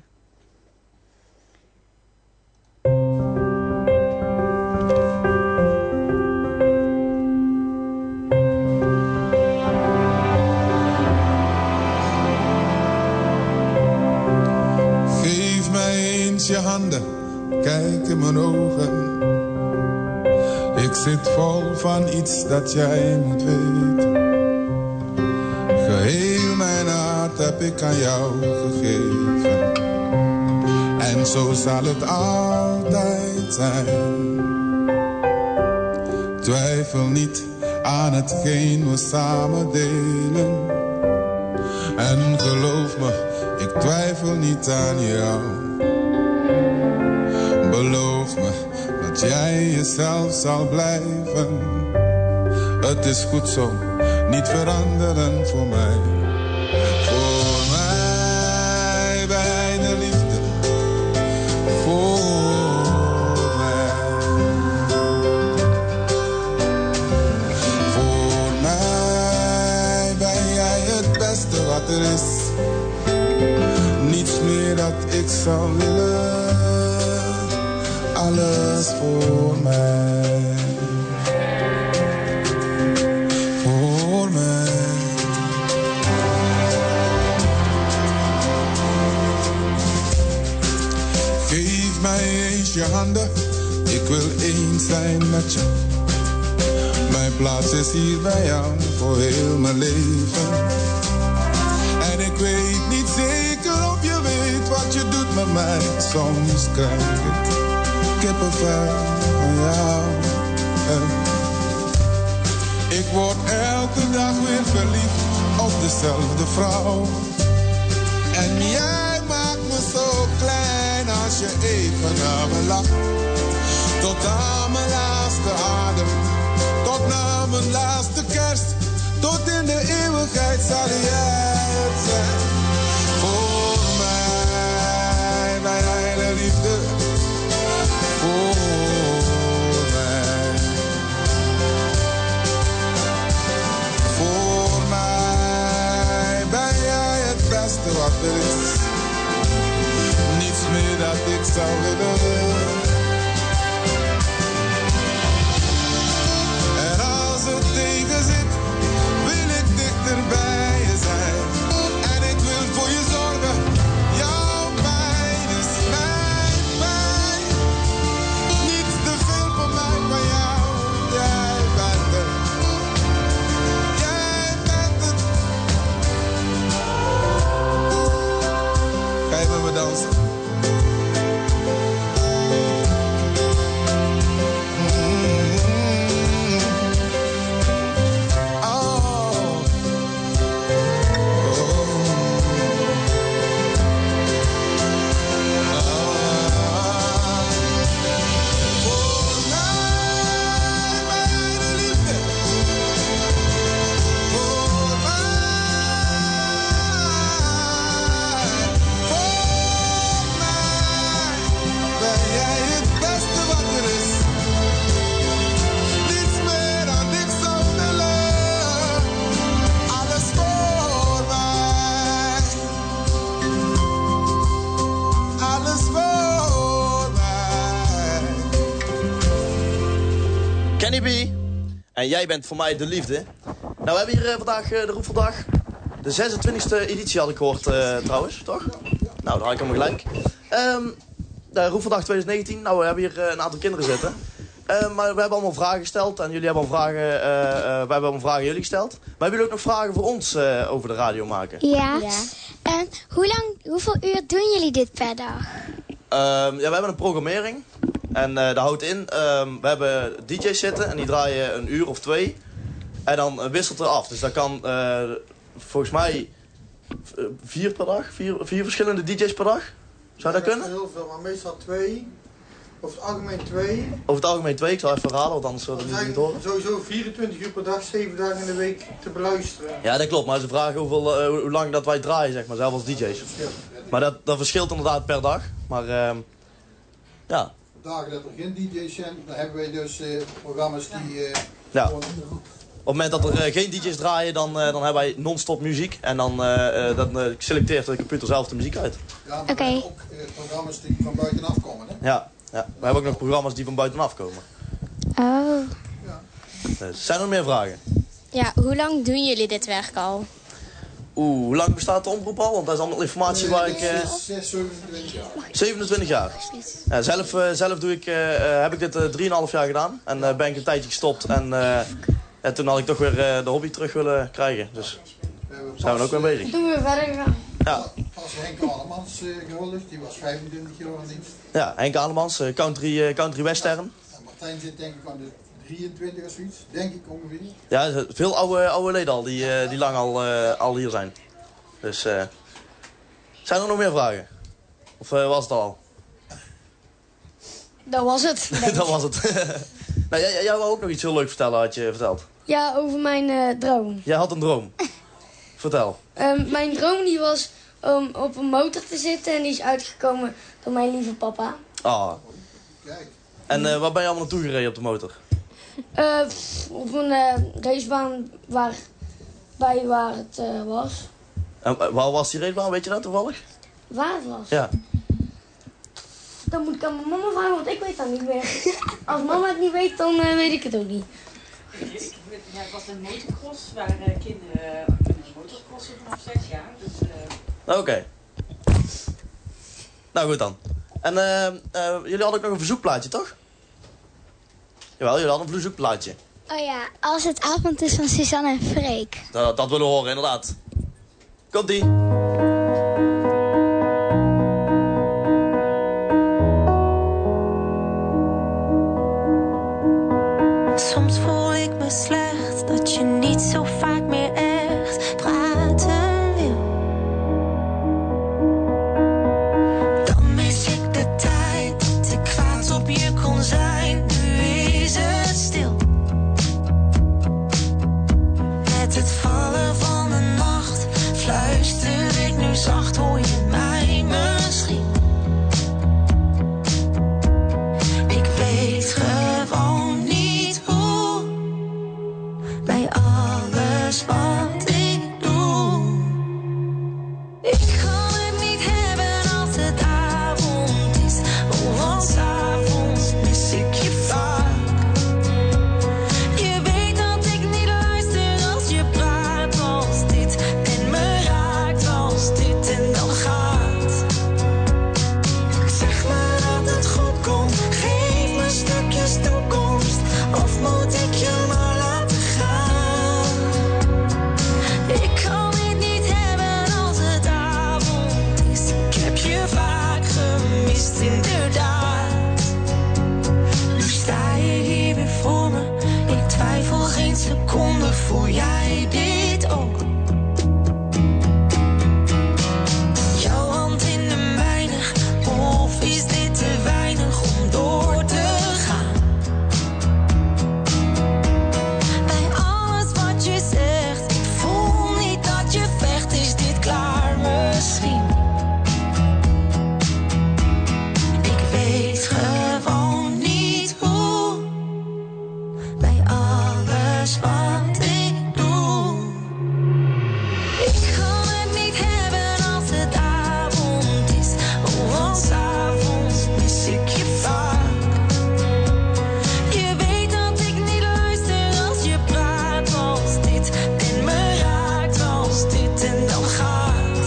Geef mij eens je handen, kijk in mijn ogen. Ik zit vol van iets dat jij moet weten. Geheel mijn hart heb ik aan jou gegeven. En zo zal het altijd zijn. Twijfel niet aan hetgeen we samen delen. En geloof me, ik twijfel niet aan jou. Beloof me dat jij jezelf zal blijven. Het is goed zo, niet veranderen voor mij. Voor mij ben jij de liefde. Voor mij. Voor mij ben jij het beste wat er is. Niets meer dat ik zou willen. alles voor mij. Voor mij. Geef mij eens je handen, ik wil eens zijn met je. Mijn plaats is hier bij jou voor heel mijn leven. En ik weet niet zeker of je weet wat je doet met mij. Soms krijg ik kippenvel van jou. Ik word elke dag weer verliefd op dezelfde vrouw. En jij maakt me zo klein als je even naar me lacht. Tot aan mijn laatste adem, tot na mijn laatste kerst. Tot in de eeuwigheid zal jij het zijn. Voor mij, mijn hele liefde. Voor mij. Voor mij ben jij het beste wat er is. Niets meer dat ik zou willen. En als het tegen zit, wil ik dichter bij je zijn. En ik wil voor je zorgen, jouw pijn is mijn pijn. Niets te veel van mij, van jou. Jij bent het. Jij bent het. Ga je met me dansen? En jij bent voor mij de liefde. Nou, we hebben hier uh, vandaag uh, de Roepeldag. De zesentwintigste editie had ik gehoord uh, trouwens, toch? Nou, daar had ik hem gelijk. Um, de Roepeldag twintig negentien. Nou, we hebben hier uh, een aantal kinderen zitten. Uh, maar we hebben allemaal vragen gesteld. En jullie hebben vragen, uh, uh, wij hebben allemaal vragen aan jullie gesteld. Maar hebben jullie ook nog vragen voor ons uh, over de radio maken? Ja. ja. En hoe lang, hoeveel uur doen jullie dit per dag? Um, ja, we hebben een programmering. En uh, dat houdt in, um, we hebben D J's zitten en die draaien een uur of twee. En dan uh, wisselt er af. Dus dat kan uh, volgens mij uh, vier per dag, vier, vier verschillende D J's per dag. Zou dat, dat kunnen? Heel veel, maar meestal twee. Over het algemeen twee. Over het algemeen twee, ik zal even raden, want anders zullen we het niet horen. Sowieso vierentwintig uur per dag, zeven dagen in de week te beluisteren. Ja, dat klopt, maar ze vragen hoeveel, uh, hoe lang dat wij draaien, zeg maar, zelf als D J's. Maar dat, dat verschilt inderdaad per dag. Maar uh, ja. Dagen dat er geen D J's zijn, dan hebben wij dus uh, programma's die... Uh, ja. Gewoon... Op het moment dat er uh, geen D J's draaien, dan, uh, dan hebben wij non-stop muziek. En dan, uh, uh, dan uh, selecteert de computer zelf de muziek uit. Ja, maar okay. we hebben ook uh, programma's die van buitenaf komen, hè? Ja, ja, we hebben ook nog programma's die van buitenaf komen. Oh. Ja. Dus, zijn er meer vragen? Ja, hoe lang doen jullie dit werk al? Oeh, hoe lang bestaat de omroep al? Want dat is allemaal informatie waar ik... Uh, zevenentwintig jaar. zevenentwintig jaar. Ja, zelf, uh, zelf doe ik, uh, heb ik dit uh, drieënhalf jaar gedaan. En uh, ben ik een tijdje gestopt. En, uh, en toen had ik toch weer uh, de hobby terug willen krijgen. Dus we zijn we ook weer bezig. Toen we verder gaan. Ja. Als Henk Alemans uh, gehuldigd, die was vijfentwintig jaar in dienst. Ja, Henk Alemans, uh, country, uh, country western. Ja, Martijn zit denk ik aan de drieëntwintig of zoiets, denk ik ongeveer. Ja, veel oude, oude leden al, die, uh, die lang al, uh, al hier zijn. Dus, uh, zijn er nog meer vragen? Of uh, was het al? Dat was het. Dat was het. Nou, jij, jij wou ook nog iets heel leuks vertellen, had je verteld. Ja, over mijn uh, droom. Jij had een droom. Vertel. Um, mijn droom die was om op een motor te zitten en die is uitgekomen door mijn lieve papa. Ah. En uh, waar ben je allemaal naartoe gereden op de motor? Uh, op een uh, racebaan waar, bij waar het uh, was. En uh, waar was die racebaan, weet je dat toevallig? Waar het was? Ja. dan moet ik aan mijn mama vragen, want ik weet dat niet meer. Als mama het niet weet, dan uh, weet ik het ook niet. Ik, ik, ja, het was een motocross waar uh, kinderen uh, kunnen motocrossen vanaf zes jaar. Dus, uh... Oké. Okay. Nou goed dan. En uh, uh, jullie hadden ook nog een verzoekplaatje, toch? Jawel, jullie hadden een verzoekplaatje. Oh ja, Als het avond is van Suzanne en Freek. Dat, dat willen we horen, inderdaad. Komt-ie. Soms voel ik me slecht dat je niet zo vaak meer echt praten wil. Dan mis ik de tijd dat ik kwaad op je kon zijn. Nu is het stil. Met het vallen van de nacht fluister ik nu zacht, hoor je mij misschien? Ik weet gewoon niet hoe, bij alles wat ik doe. Ik kan het niet hebben als het avond is, oh, want 's avonds mis ik je vaak. Je weet dat ik niet luister als je praat als dit en me raakt als dit en dan gaat. Zeg maar dat het goed komt, geef me stukjes toekomst, of moet ik je maar laten gaan? Ik kan het niet hebben als het avond is, ik heb je vaak gemist inderdaad. Nu sta je hier weer voor me, ik twijfel geen seconde, voel jij dit ook? Jouw hand in de mijne, of is dit te weinig om door te gaan? Bij alles wat je zegt, ik voel niet dat je vecht, is dit klaar misschien? Ik weet gewoon niet hoe, bij alles wat ik doe. Ik kan het niet hebben als het avond is, oh, want 's avonds mis ik je vaak. Je weet dat ik niet luister als je praat als dit en me raakt als dit en dan gaat.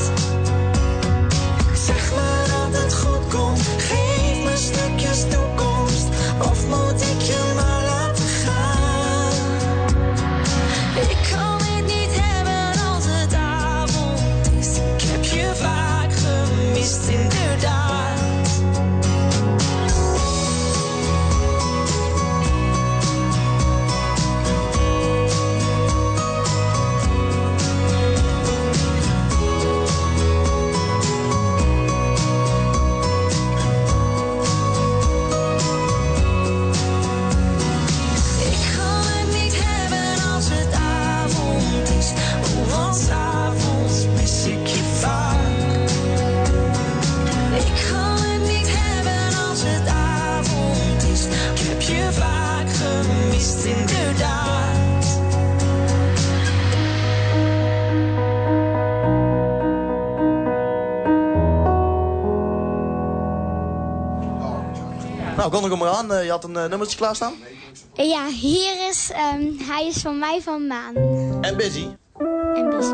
Zeg maar dat het goed komt, geef me stukjes toekomst, of moet ik je maar laten gaan? Ik kan het niet hebben als het avond is, ik heb je vaak gemist inderdaad. Ik kan het niet hebben als het avond is, oh, want 's avonds mis ik je vaak. Ik kan het niet hebben als het avond is, ik heb je vaak gemist inderdaad. Nou, kon er maar aan. Uh, je had een uh, nummertje klaarstaan. Ja, hier is, um, hij is van mij van Maan. En Busy. En Busy.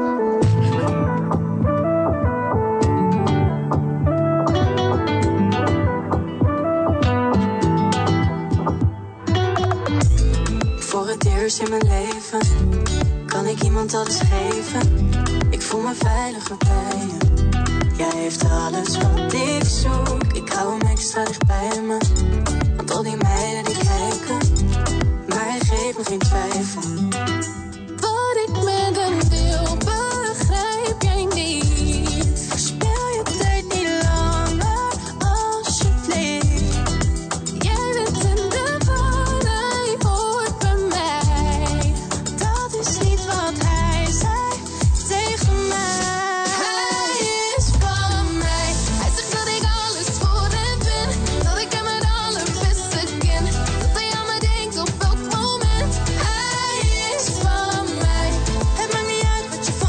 Voor het eerst in mijn leven kan ik iemand alles geven. Ik voel me veiliger bij je. Jij heeft alles wat ik zoek. Ik hou hem extra dicht bij me. Want al die meiden die kijken, maar hij geeft me geen twijfel. Wat ik met hem wil, begrijp jij niet. Verspil je tijd niet langer, alsjeblieft. Jij bent in de war, hij hoort bij mij. Dat is niet wat hij zei tegen mij. Hij is van mij. Hij zegt dat ik alles voor hem ben. Dat ik hem het allerbeste ken. Dat hij aan me denkt op elk moment. Hij is van mij. Het maakt niet uit wat je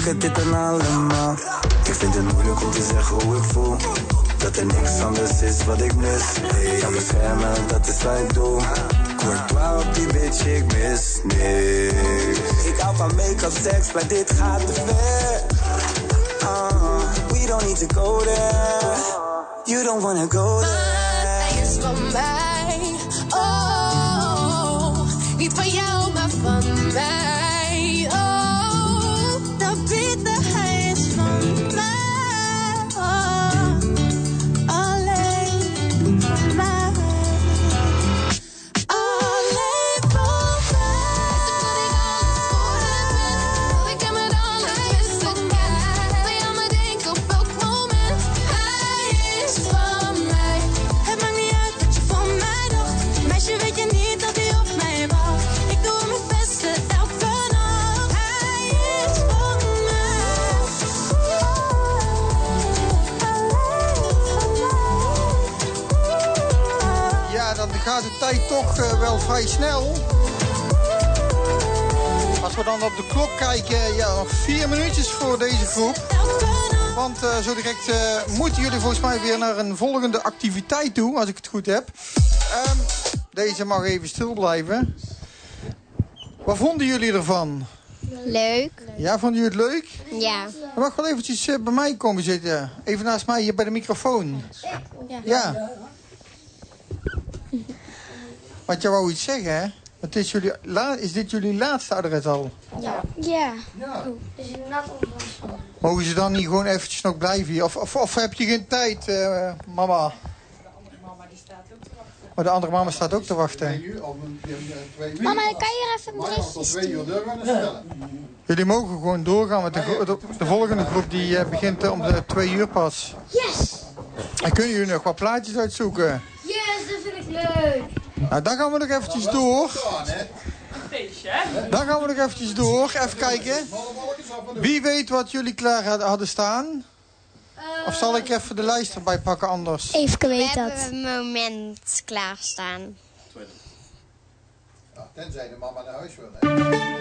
vergeet dit dan allemaal. Ik vind het moeilijk om te zeggen hoe ik voel. Dat er niks anders is wat ik mis. Hey, aan beschermen, dat is wat ik doe. Courtois op die bitch, ik mis niks. Ik hou van make-up, seks, maar dit gaat te ver. Uh, we don't need to go there. You don't wanna go there. Maar hij is van mij. Oh, niet van jou, maar van mij. Oh, dat bieden, hij is van mij. Gaat de tijd toch uh, wel vrij snel. Als we dan op de klok kijken, ja, nog vier minuutjes voor deze groep. Want uh, zo direct uh, moeten jullie volgens mij weer naar een volgende activiteit toe, als ik het goed heb. Um, deze mag even stil blijven. Wat vonden jullie ervan? Leuk. Ja, vonden jullie het leuk? Ja. Je mag wel eventjes uh, bij mij komen zitten. Even naast mij hier bij de microfoon. Ja. Ja. Want je wou iets zeggen, hè? Wat is, jullie la- is dit jullie laatste adres al? Ja. Ja. Ja. Dus inderdaad ons. Mogen ze dan niet gewoon eventjes nog blijven hier? Of, of, of heb je geen tijd, uh, mama? De andere mama die staat ook te wachten. Oh, de andere mama staat ook te wachten. Mama, dan kan je er even een berichtje sturen. Jullie mogen gewoon doorgaan met de, gro- de, de volgende groep. Die uh, begint uh, om de twee uur pas. Yes! En kunnen jullie nog wat plaatjes uitzoeken? Yes, dat vind ik leuk. Nou, dan gaan we nog eventjes door. Dan gaan we nog eventjes door. Even kijken. Wie weet wat jullie klaar hadden staan? Of zal ik even de lijst erbij pakken anders? Even weet We dat. hebben een moment klaarstaan. Ja, tenzij de mama naar huis wil. Hè?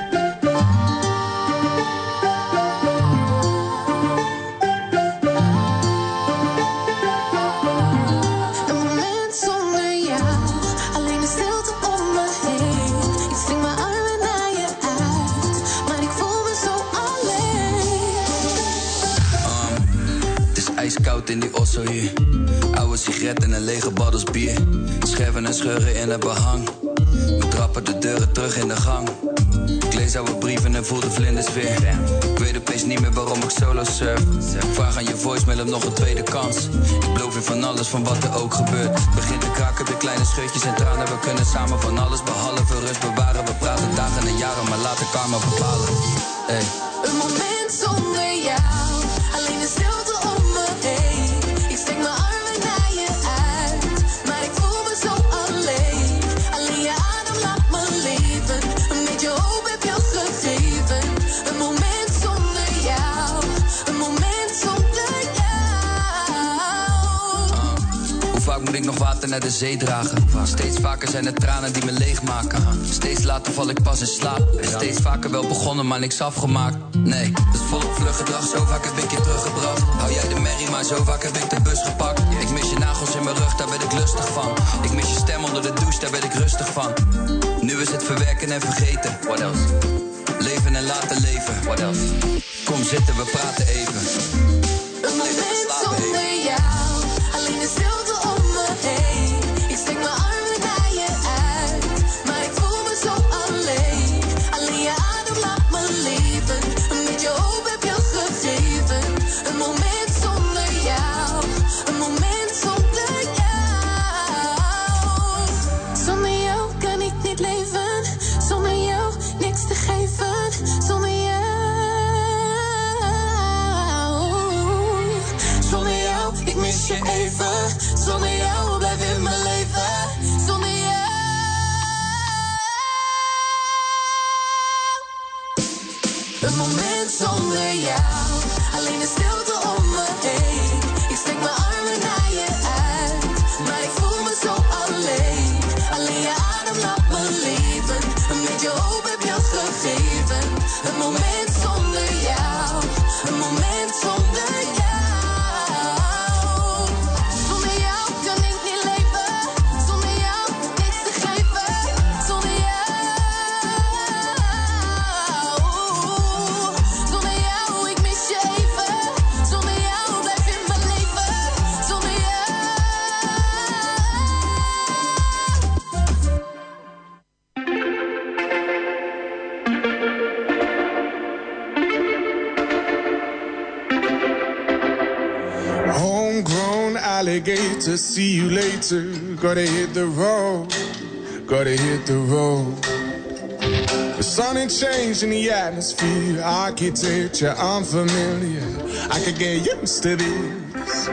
Ijskoud in die osso hier. Oude sigaret en een lege baddels bier. Scherven en scheuren in het behang. We trappen de deuren terug in de gang. Ik lees oude brieven en voel de vlinders weer. Ik weet opeens niet meer waarom ik solo surf. Vraag aan je voicemail om nog een tweede kans. Ik beloof je van alles, van wat er ook gebeurt. Begint te kraken, weer kleine scheutjes en tranen. We kunnen samen van alles behalve rust bewaren. We praten dagen en jaren, maar laten karma bepalen. Hey. Een moment zonder jou. Alleen de stilte om me heen. Ik steek mijn armen naar je uit. Maar ik voel me zo alleen. Alleen je adem laat me leven. Een beetje hoop heb je gegeven. Een moment zonder jou. Een moment zonder jou. Uh, hoe vaak moet ik nog water naar de zee dragen? Steeds vaker zijn het tranen die me leegmaken. Steeds later val ik pas in slaap. Steeds vaker wel begonnen, maar niks afgemaakt. Nee, dus volop vlug gedrag, zo vaak heb ik je teruggebracht. Hou jij de merrie, maar zo vaak heb ik de bus gepakt. Ik mis je nagels in mijn rug, daar werd ik lustig van. Ik mis je stem onder de douche, daar werd ik rustig van. Nu is het verwerken en vergeten. What else? Leven en laten leven. What else? Kom zitten, we praten even. Een moment zonder jou. Alleen de stilte om me heen. Ik steek mijn armen naar je uit. Maar ik voel me zo alleen. Alleen je adem laat me leven. Een beetje hoop heb je gegeven. Een moment zonder jou. Een moment zonder jou. Zonder jou kan ik niet leven. Zonder jou niks te geven. Zonder jou. Zonder jou, ik mis je even. Zonder jou blijf in mijn leven. Zonder jou. Een moment zonder jou. Alleen de stilte om me heen. Ik steek mijn armen naar je uit. Maar ik voel me zo alleen. Alleen je adem laat me leven. Een beetje hoop heb je gegeven. Een moment zonder jou. alligator. See you later. Gotta hit the road. Gotta hit the road. The sun ain't changing the atmosphere. Architecture unfamiliar. I could get used to this.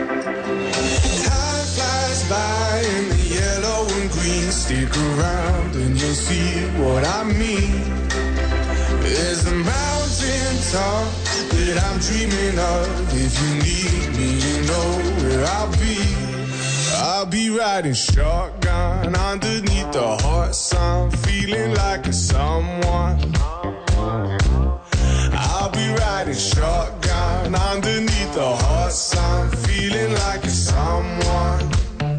Time flies by in the yellow and green. Stick around and you'll see what I mean. There's a mountain top that I'm dreaming of. If you need me, you know where I'll be. I'll be riding shotgun underneath the hot sun, feeling like a someone. I'll be riding shotgun underneath the hot sun, feeling like a someone.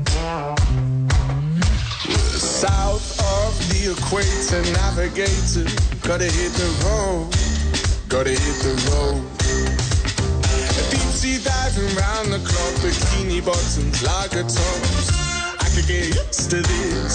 South of the equator, navigator, gotta hit the road, gotta hit the road. Deep sea diving round the clock, bikini bottoms, lager tops. I could get used to this.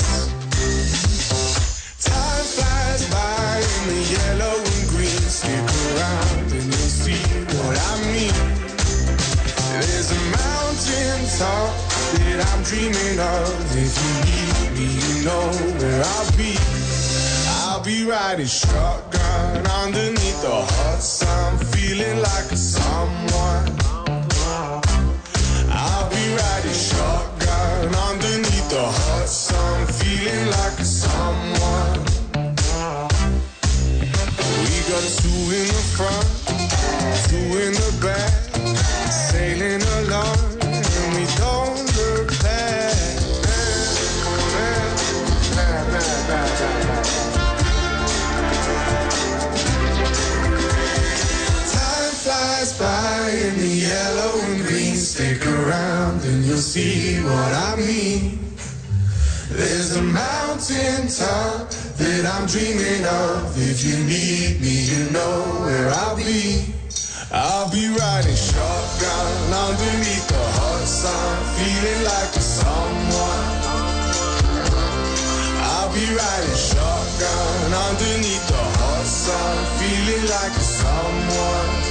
Time flies by in the yellow and green. Stick around and you'll see what I mean. There's a mountain top that I'm dreaming of. If you need me, you know where I'll be. I'll be riding shotgun underneath the hot sun, feeling like a someone. I'll be riding shotgun underneath the hot sun, feeling like a someone. We got two in the front, two in the back, sailing along, and we don't look back. Flies by in the yellow and green. Stick around and you'll see what I mean. There's a mountain top that I'm dreaming of. If you need me, you know where I'll be. I'll be riding shotgun underneath the hot sun, feeling like a someone. I'll be riding shotgun underneath the hot sun, feeling like a someone.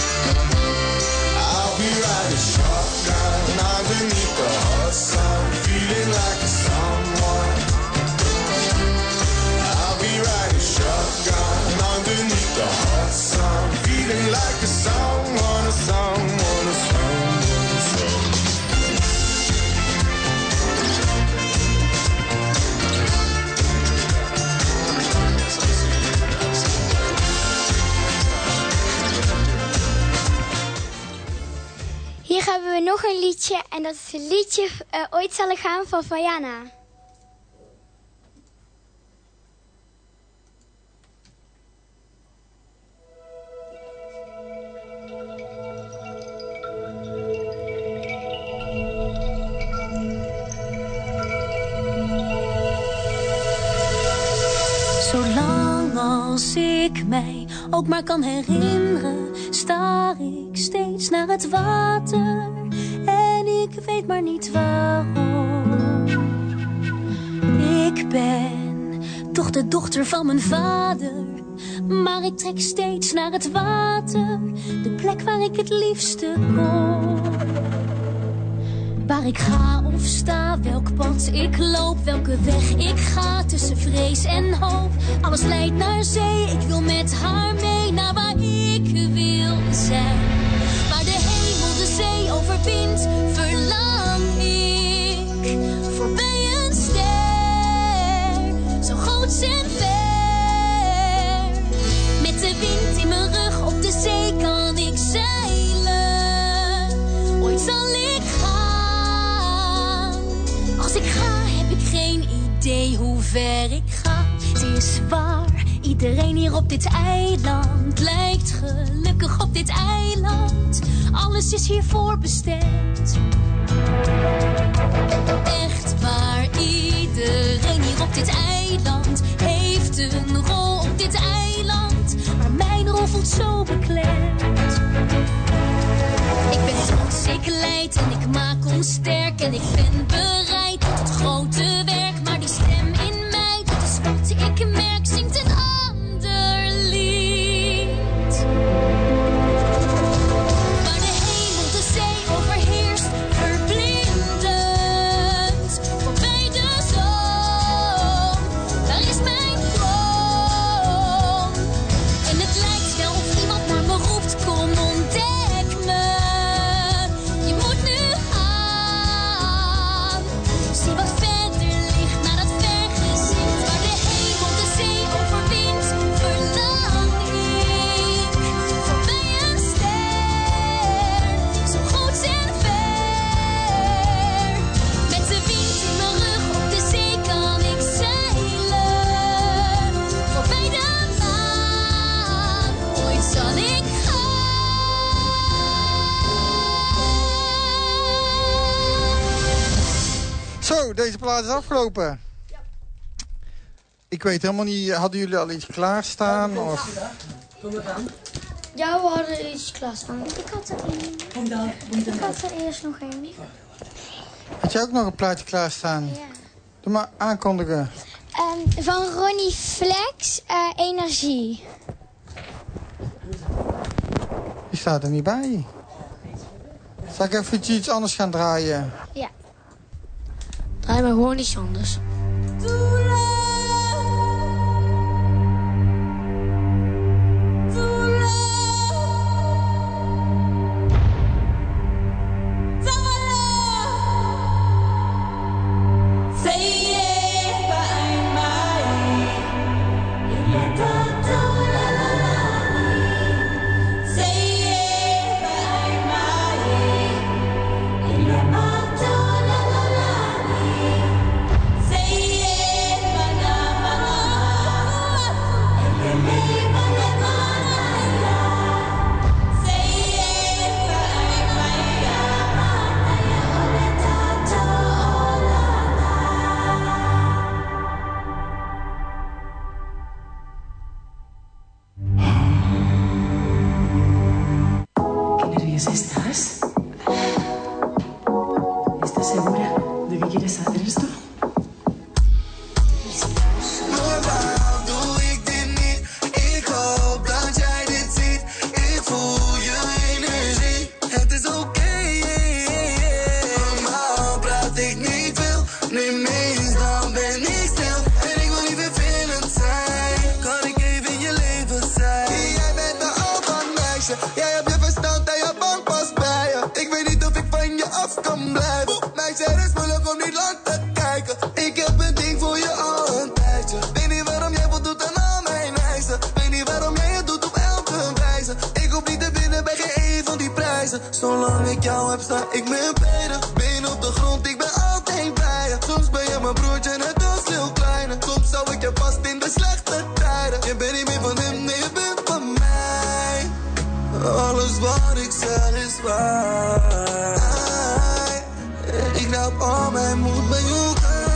I'll be riding shotgun underneath the hot sun, feeling like a someone. I'll be riding shotgun underneath the hot sun, feeling like a someone, a someone, a someone, a someone. Hier hebben we nog een liedje en dat is het liedje uh, Ooit zal ik gaan van Vaiana. Zolang als ik mij ook maar kan herinneren, staar ik steeds naar het water en ik weet maar niet waarom. Ik ben toch de dochter van mijn vader, maar ik trek steeds naar het water, de plek waar ik het liefste kom. Waar ik ga of sta, welk pad ik loop, welke weg ik ga tussen vrees en hoop. Alles leidt naar zee, ik wil met haar mee naar waar ik wil zijn. Waar de hemel de zee overwint, verlang ik voorbij een ster, zo groot en ver. Met de wind in mijn rug op de zee kan ik zeilen, ooit zal ik gaan. Als ik ga heb ik geen idee hoe ver ik ga. Het is waar, iedereen hier op dit eiland lijkt gelukkig op dit eiland. Alles is hiervoor bestemd. Echt waar, iedereen hier op dit eiland heeft een rol op dit eiland. Maar mijn rol voelt zo beklemd. Ik ben trots, ik leid en ik maak ons sterk. En ik ben bereid tot het grote werk. Maar die stem in mij, dat is wat ik merk, zingt een ander lied. Waar de hemel de zee overheerst, verblind deze plaat is afgelopen. Ja. Ik weet helemaal niet, hadden jullie al iets klaarstaan? Ja, of? Kom maar aan. Ja, we hadden iets klaarstaan. Ik had er één. Kom dan. Ik had er eerst nog één. Had jij ook nog een plaatje klaarstaan? Ja. Doe maar aankondigen. Um, van Ronnie Flex, uh, Energie. Die staat er niet bij. Zal ik even iets anders gaan draaien? Ja. Draai maar gewoon iets anders. Zolang ik jou heb, sta ik met beide benen op de grond, ik ben altijd bij je. Soms ben je mijn broertje, net als heel kleine. Soms zou ik je vast in de slechte tijden. Je bent niet meer van hem, nee, je bent van mij. Alles wat ik zeg is waar. Ik laat al mijn moed bij jou.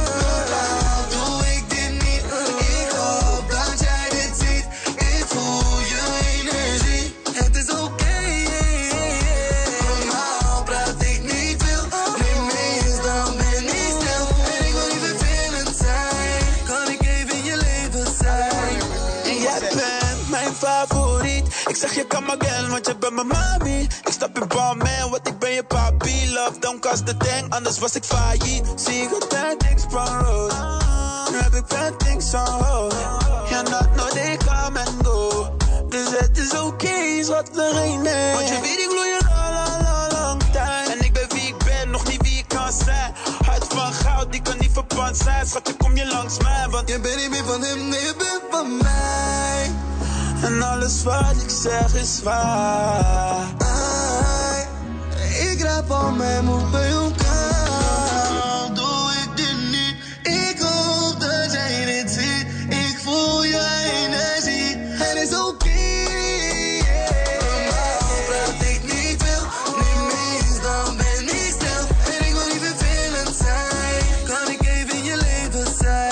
Ik zeg je kan maar gaan, want je bent mijn mami. Ik stap in bal man, want ik ben je papi. Love, don't cost the thing, anders was ik failliet. Zie ik altijd niks van rood. Nu heb ik bad things on hold. Ja, not no, they come and go. Dus het is oké, okay, wat er geen nee. Want je weet ik gloei je al, al, al lang tijd. En ik ben wie ik ben, nog niet wie ik kan zijn. Hart van goud, die kan niet verpand zijn. Schatje, kom je langs mij, want je bent niet meer van hem, nee, je bent van mij. En alles wat ik zeg is waar. Ai, ik raap al mijn moed bij elkaar. Doe ik dit niet, ik hoop dat jij dit ziet. Ik voel je energie, het is oké. Okay. Normaal praat ik niet veel, nu mis dan ben ik stil. En ik wil niet vervelend zijn, kan ik even in je leven zijn.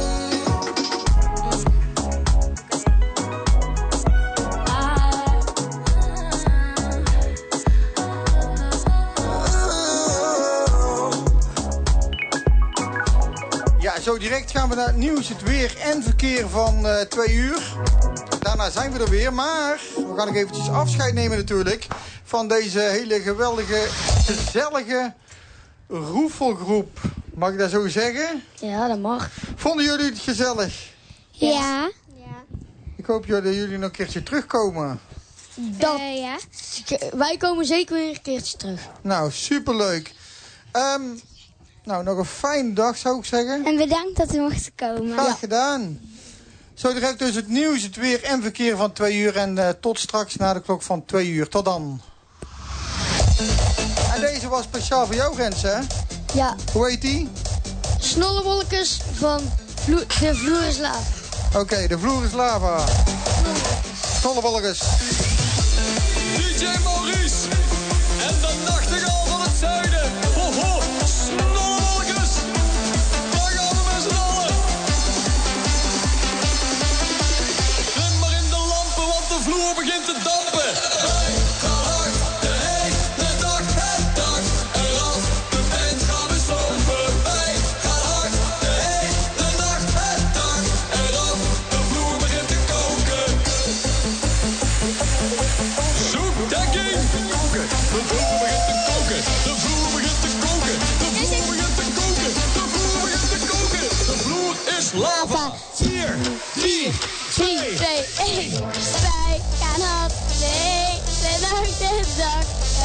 Zo direct gaan we naar het nieuws, het weer en verkeer van uh, twee uur. Daarna zijn we er weer, maar we gaan nog eventjes afscheid nemen natuurlijk van deze hele geweldige, gezellige roefelgroep. Mag ik dat zo zeggen? Ja, dat mag. Vonden jullie het gezellig? Ja. Ja. Ik hoop dat jullie nog een keertje terugkomen. Dat, uh, ja. Wij komen zeker weer een keertje terug. Nou, superleuk. Um, Nou, nog een fijne dag zou ik zeggen. En bedankt dat u mocht komen. Graag ja. gedaan. Zo direct dus het nieuws, het weer en verkeer van twee uur. En uh, tot straks na de klok van twee uur. Tot dan. En deze was speciaal voor jou, Rens, hè? Ja. Hoe heet die? Snollewolkjes van vlo De Vloer is Lava. Oké, okay, De Vloer is Lava. Snollewolkjes. D J Maurice en de nachtegaal van het zuiden. Ho ho, Snollewolkjes. De vloer begint te koken. De vloer begint te koken. De vloer begint te koken. De vloer begint te koken. De vloer is lava. vier, drie, twee, één. Wij gaan op deze dag de dag.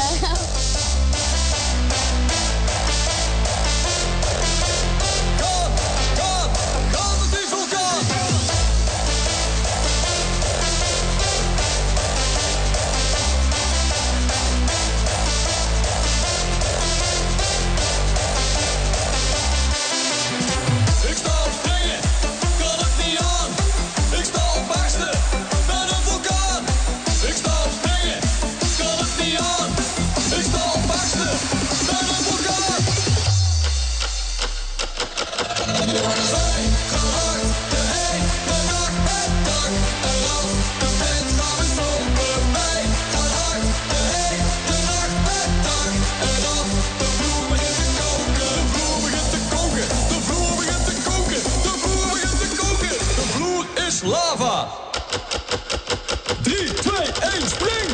Lava. drie, twee, één, spring!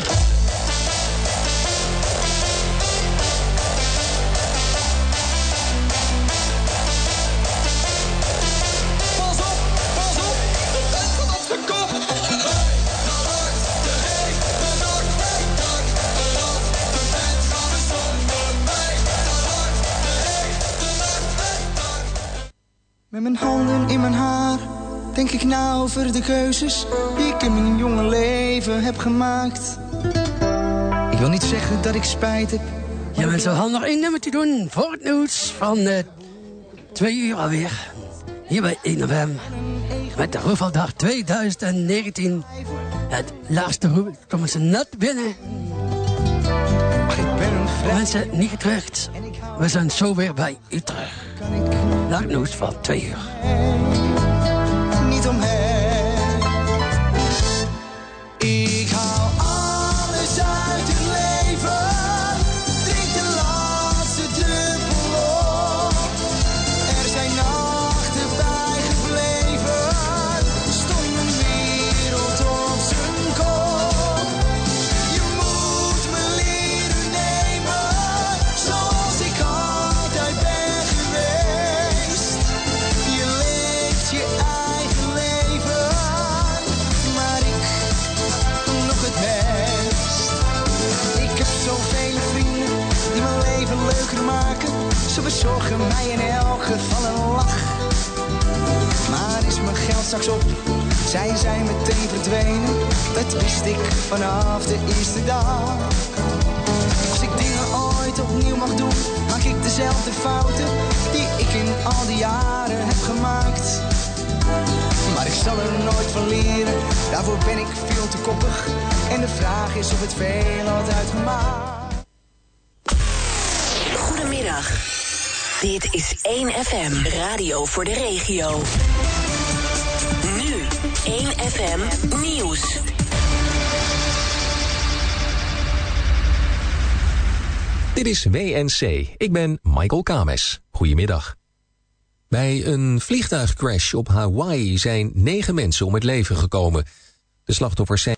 Pas op, pas op, de vent gaat op zijn kop. Wij gaan hard, de hele dag, dag, en af. De vent gaat weer zonder. Wij gaan hard, de hele dag, dag. Met mijn handen in mijn haar denk ik na over de keuzes die ik in mijn jonge leven heb gemaakt. Ik wil niet zeggen dat ik spijt heb. Ja, mensen, we gaan nog één nummertje doen voor het nieuws van uh, twee uur alweer. Hier bij één F M. Met de Roefeldag twintig negentien. Het laatste roep komen ze net binnen. Mensen, niet getreurd. We zijn zo weer bij u terug. Naar het nieuws van twee uur. Niet omheen. Ik haal alles uit het leven. Drink de laatste druppel op. Er zijn nachten bijgebleven. Stond mijn wereld op zijn kop. Je moet me leren nemen. Zoals ik altijd ben geweest. Je leeft je eigen leven, maar ik nog het best. Ik heb zoveel vrienden die mijn leven leuker maken. Ze bezorgen mij in elk geval een lach. Maar is mijn geld straks op, zij zijn meteen verdwenen. Dat wist ik vanaf de eerste dag. Als ik dingen ooit opnieuw mag doen, maak ik dezelfde fouten die ik in al die jaren heb gemaakt. Maar ik zal er nooit van leren, daarvoor ben ik veel te koppig. En de vraag is of het veel had uitgemaakt. Goedemiddag. Dit is één F M, radio voor de regio. Nu één F M Nieuws. Dit is W N C. Ik ben Michael Kames. Goedemiddag. Bij een vliegtuigcrash op Hawaii zijn negen mensen om het leven gekomen. De slachtoffers zijn